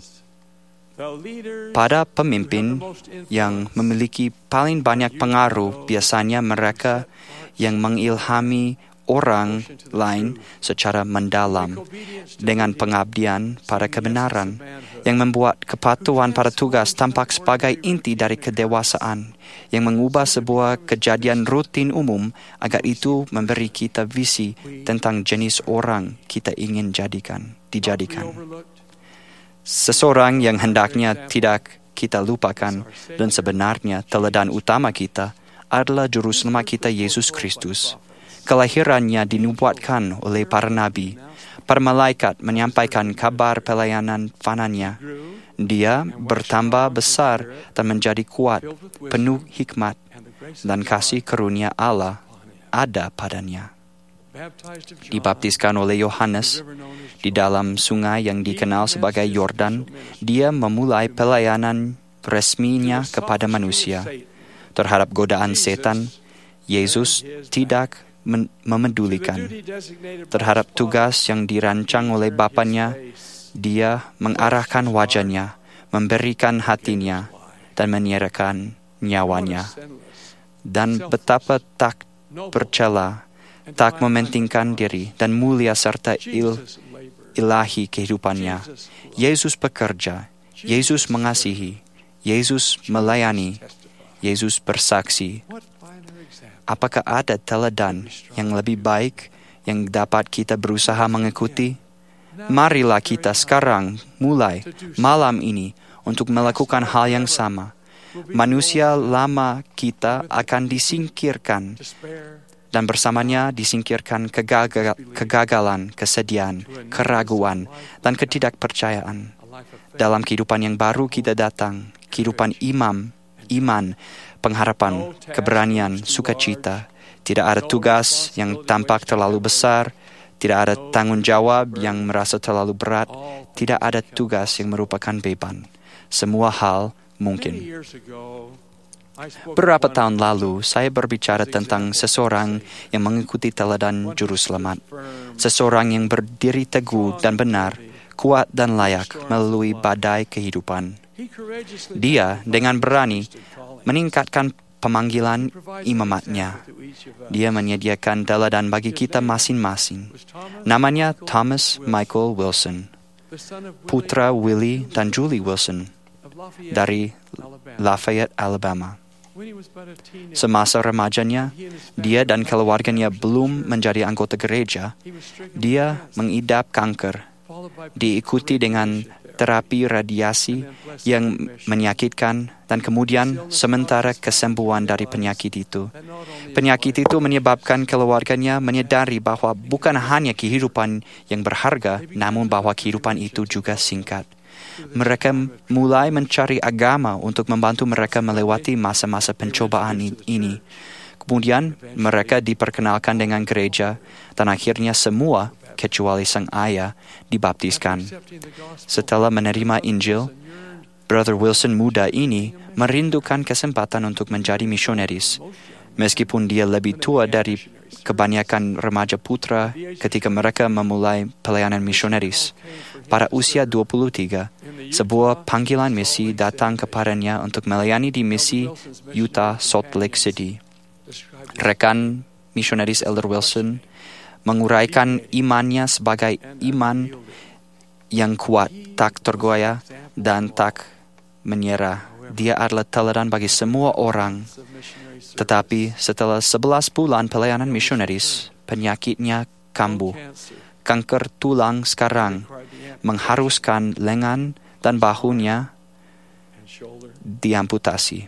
Pada pemimpin yang memiliki paling banyak pengaruh, biasanya mereka yang mengilhami orang lain secara mendalam dengan pengabdian pada kebenaran, yang membuat kepatuhan pada tugas tampak sebagai inti dari kedewasaan, yang mengubah sebuah kejadian rutin umum agar itu memberi kita visi tentang jenis orang kita ingin jadikan, dijadikan. Seseorang yang hendaknya tidak kita lupakan dan sebenarnya teladan utama kita adalah Juru Selamat kita Yesus Kristus. Kelahirannya dinubuatkan oleh para nabi. Para malaikat menyampaikan kabar pelayanan fananya. Dia bertambah besar dan menjadi kuat, penuh hikmat, dan kasih karunia Allah ada padanya. dibaptiskan oleh Yohanes di dalam sungai yang dikenal sebagai Yordan, dia memulai pelayanan resminya kepada manusia. Terhadap godaan setan, Yesus tidak men- memedulikan. Terhadap tugas yang dirancang oleh Bapanya, dia mengarahkan wajahnya, memberikan hatinya, dan menyerahkan nyawanya. Dan betapa tak bercela, tak mementingkan diri, dan mulia serta il, ilahi kehidupannya. Yesus bekerja, Yesus mengasihi, Yesus melayani, Yesus bersaksi. Apakah ada teladan yang lebih baik yang dapat kita berusaha mengikuti? Marilah kita sekarang mulai malam ini untuk melakukan hal yang sama. Manusia lama kita akan disingkirkan, dan bersamanya disingkirkan kegagal, kegagalan, kesedihan, keraguan, dan ketidakpercayaan. Dalam kehidupan yang baru kita datang, kehidupan imam, iman, pengharapan, keberanian, sukacita. Tidak ada tugas yang tampak terlalu besar, tidak ada tanggung jawab yang merasa terlalu berat, tidak ada tugas yang merupakan beban. Semua hal mungkin. Beberapa tahun lalu, saya berbicara tentang seseorang yang mengikuti teladan Juru Selamat. Seseorang yang berdiri teguh dan benar, kuat dan layak melalui badai kehidupan. Dia dengan berani meningkatkan pemanggilan imamatnya. Dia menyediakan teladan bagi kita masing-masing. Namanya Thomas Michael Wilson, putra Willie dan Julie Wilson dari Lafayette, Alabama. Semasa remajanya, dia dan keluarganya belum menjadi anggota gereja. Dia mengidap kanker, diikuti dengan terapi radiasi yang menyakitkan, dan kemudian sementara kesembuhan dari penyakit itu. Penyakit itu menyebabkan keluarganya menyadari bahwa bukan hanya kehidupan yang berharga, namun bahwa kehidupan itu juga singkat. Mereka mulai mencari agama untuk membantu mereka melewati masa-masa pencobaan ini. Kemudian mereka diperkenalkan dengan gereja, dan akhirnya semua, kecuali sang ayah, dibaptiskan. Setelah menerima Injil, Brother Wilson muda ini merindukan kesempatan untuk menjadi misionaris. Meskipun dia lebih tua dari kebanyakan remaja putra ketika mereka memulai pelayanan misionaris. Pada usia dua puluh tiga, sebuah panggilan misi datang kepadanya untuk melayani di misi Utah, Salt Lake City. Rekan misionaris Elder Wilson menguraikan imannya sebagai iman yang kuat, tak tergoyah, dan tak menyerah. Dia adalah teladan bagi semua orang. Tetapi setelah sebelas bulan pelayanan misionaris, penyakitnya kambuh. Kanker tulang sekarang mengharuskan lengan dan bahunya diamputasi.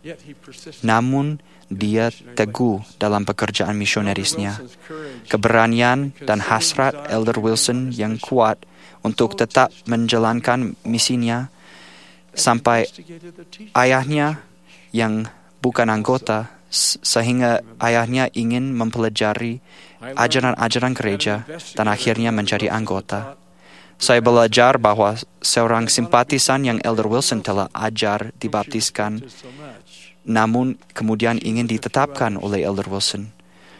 Namun, dia teguh dalam pekerjaan misionarisnya. Keberanian dan hasrat Elder Wilson yang kuat untuk tetap menjalankan misinya sampai ayahnya yang bukan anggota, sehingga ayahnya ingin mempelajari ajaran-ajaran gereja dan akhirnya menjadi anggota. Saya belajar bahwa seorang simpatisan yang Elder Wilson telah ajar dibaptiskan, namun kemudian ingin ditetapkan oleh Elder Wilson.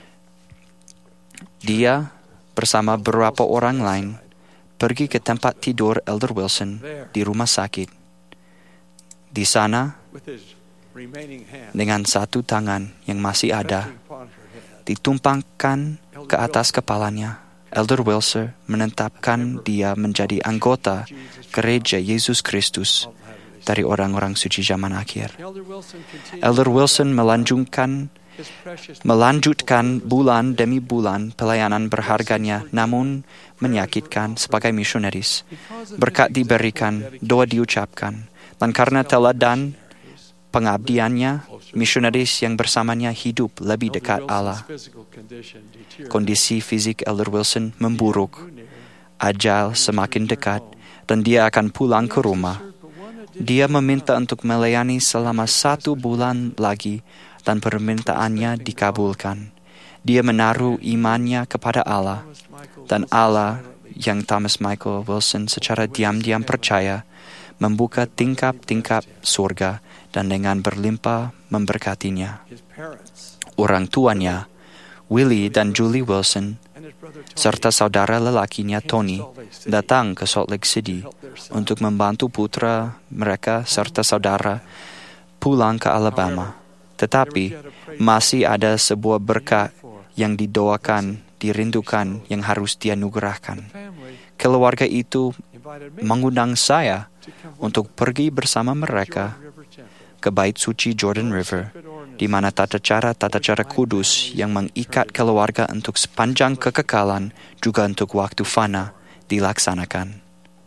Dia bersama beberapa orang lain pergi ke tempat tidur Elder Wilson di rumah sakit. Di sana, dengan satu tangan yang masih ada, ditumpangkan ke atas kepalanya, Elder Wilson menetapkan dia menjadi anggota Gereja Yesus Kristus dari orang-orang suci zaman akhir. Elder Wilson melanjutkan melanjutkan bulan demi bulan pelayanan berharganya, namun menyakitkan sebagai misionaris. Berkat diberikan, doa diucapkan, dan karena teladan pengabdiannya, misionaris yang bersamanya hidup lebih dekat Allah. Kondisi fisik Elder Wilson memburuk, ajal semakin dekat, dan dia akan pulang ke rumah. Dia meminta untuk melayani selama satu bulan lagi, dan permintaannya dikabulkan. Dia menaruh imannya kepada Allah, dan Allah yang Thomas Michael Wilson secara diam-diam percaya membuka tingkap-tingkap surga dan dengan berlimpah memberkatinya. Orang tuanya, Willie dan Julie Wilson, serta saudara lelakinya Tony, datang ke Salt Lake City untuk membantu putra mereka serta saudara pulang ke Alabama. Tetapi masih ada sebuah berkat yang didoakan, dirindukan, yang harus dianugerahkan. Keluarga itu mengundang saya untuk pergi bersama mereka ke Bait Suci Jordan River, di mana tata cara-tata cara kudus yang mengikat keluarga untuk sepanjang kekekalan juga untuk waktu fana dilaksanakan.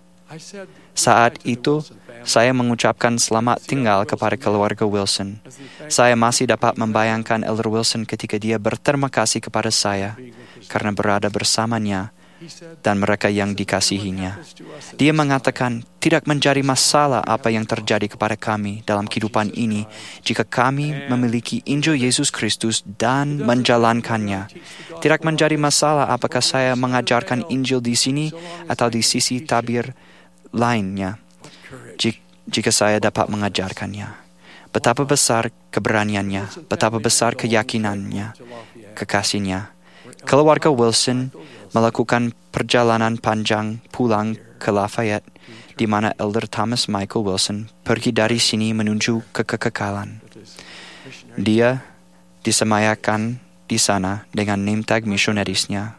Saat itu, saya mengucapkan selamat tinggal kepada keluarga Wilson. Saya masih dapat membayangkan Elder Wilson ketika dia berterima kasih kepada saya karena berada bersamanya dan mereka yang dikasihinya. Dia mengatakan, tidak menjadi masalah apa yang terjadi kepada kami dalam kehidupan ini jika kami memiliki Injil Yesus Kristus dan menjalankannya. Tidak menjadi masalah apakah saya mengajarkan Injil di sini atau di sisi tabir lainnya, jika saya dapat mengajarkannya. Betapa besar keberaniannya, betapa besar keyakinannya, kekasihnya. Keluarga Wilson melakukan perjalanan panjang pulang ke Lafayette, di mana Elder Thomas Michael Wilson pergi dari sini menuju ke kekekalan. Dia disemayakan di sana dengan name tag misionarisnya.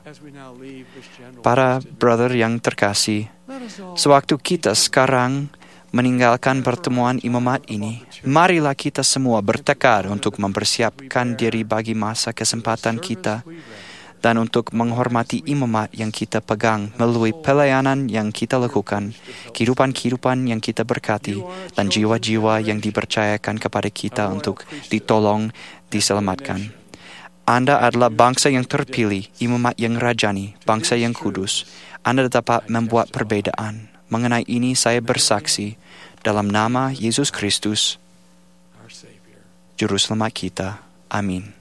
Para brother yang terkasih, sewaktu kita sekarang meninggalkan pertemuan imamat ini, marilah kita semua bertekad untuk mempersiapkan diri bagi masa kesempatan kita dan untuk menghormati imamat yang kita pegang melalui pelayanan yang kita lakukan, kehidupan-kehidupan yang kita berkati, dan jiwa-jiwa yang dipercayakan kepada kita untuk ditolong, diselamatkan. Anda adalah bangsa yang terpilih, imamat yang rajani, bangsa yang kudus. Anda dapat membuat perbedaan. Mengenai ini saya bersaksi dalam nama Yesus Kristus, Juru Selamat kita. Amin.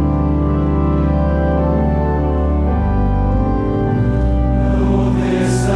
This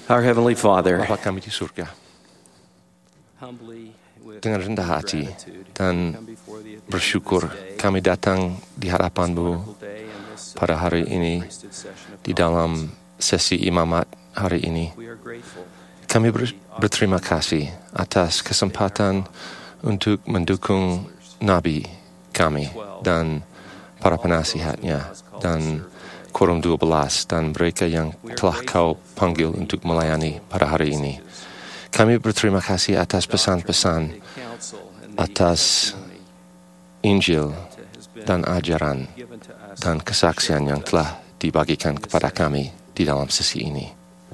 Our Heavenly Father, Bapa kami di surga, dengan rendah hati dan bersyukur kami datang di hadapan-Mu pada hari ini di dalam sesi imamat hari ini. Kami ber, berterima kasih atas kesempatan untuk mendukung Nabi kami dan para penasihatnya dan Quorum dua belas dan mereka yang telah Kau panggil untuk melayani pada hari ini. Kami berterima kasih atas pesan-pesan, atas Injil dan ajaran dan kesaksian yang telah dibagikan kepada kami di dalam sesi ini.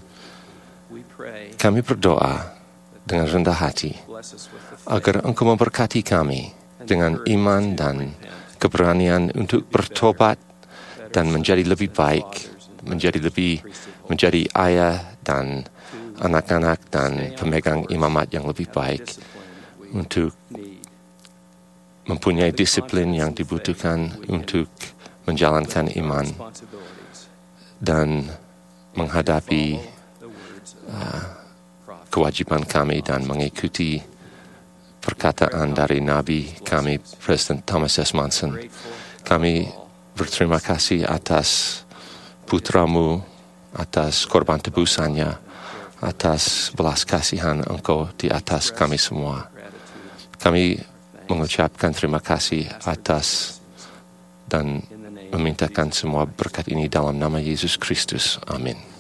Kami berdoa dengan rendah hati agar Engkau memberkati kami dengan iman dan keberanian untuk bertobat dan menjadi lebih baik, menjadi lebih menjadi ayah dan anak-anak dan pemegang imamat yang lebih baik untuk mempunyai disiplin yang dibutuhkan untuk menjalankan iman dan menghadapi uh, kewajiban kami dan mengikuti perkataan dari Nabi kami, Presiden Thomas S. Monson. Kami berterima kasih atas putramu, atas korban tebusannya, atas belas kasihan Engkau di atas kami semua. Kami mengucapkan terima kasih atas dan memintakan semua berkat ini dalam nama Yesus Kristus. Amin.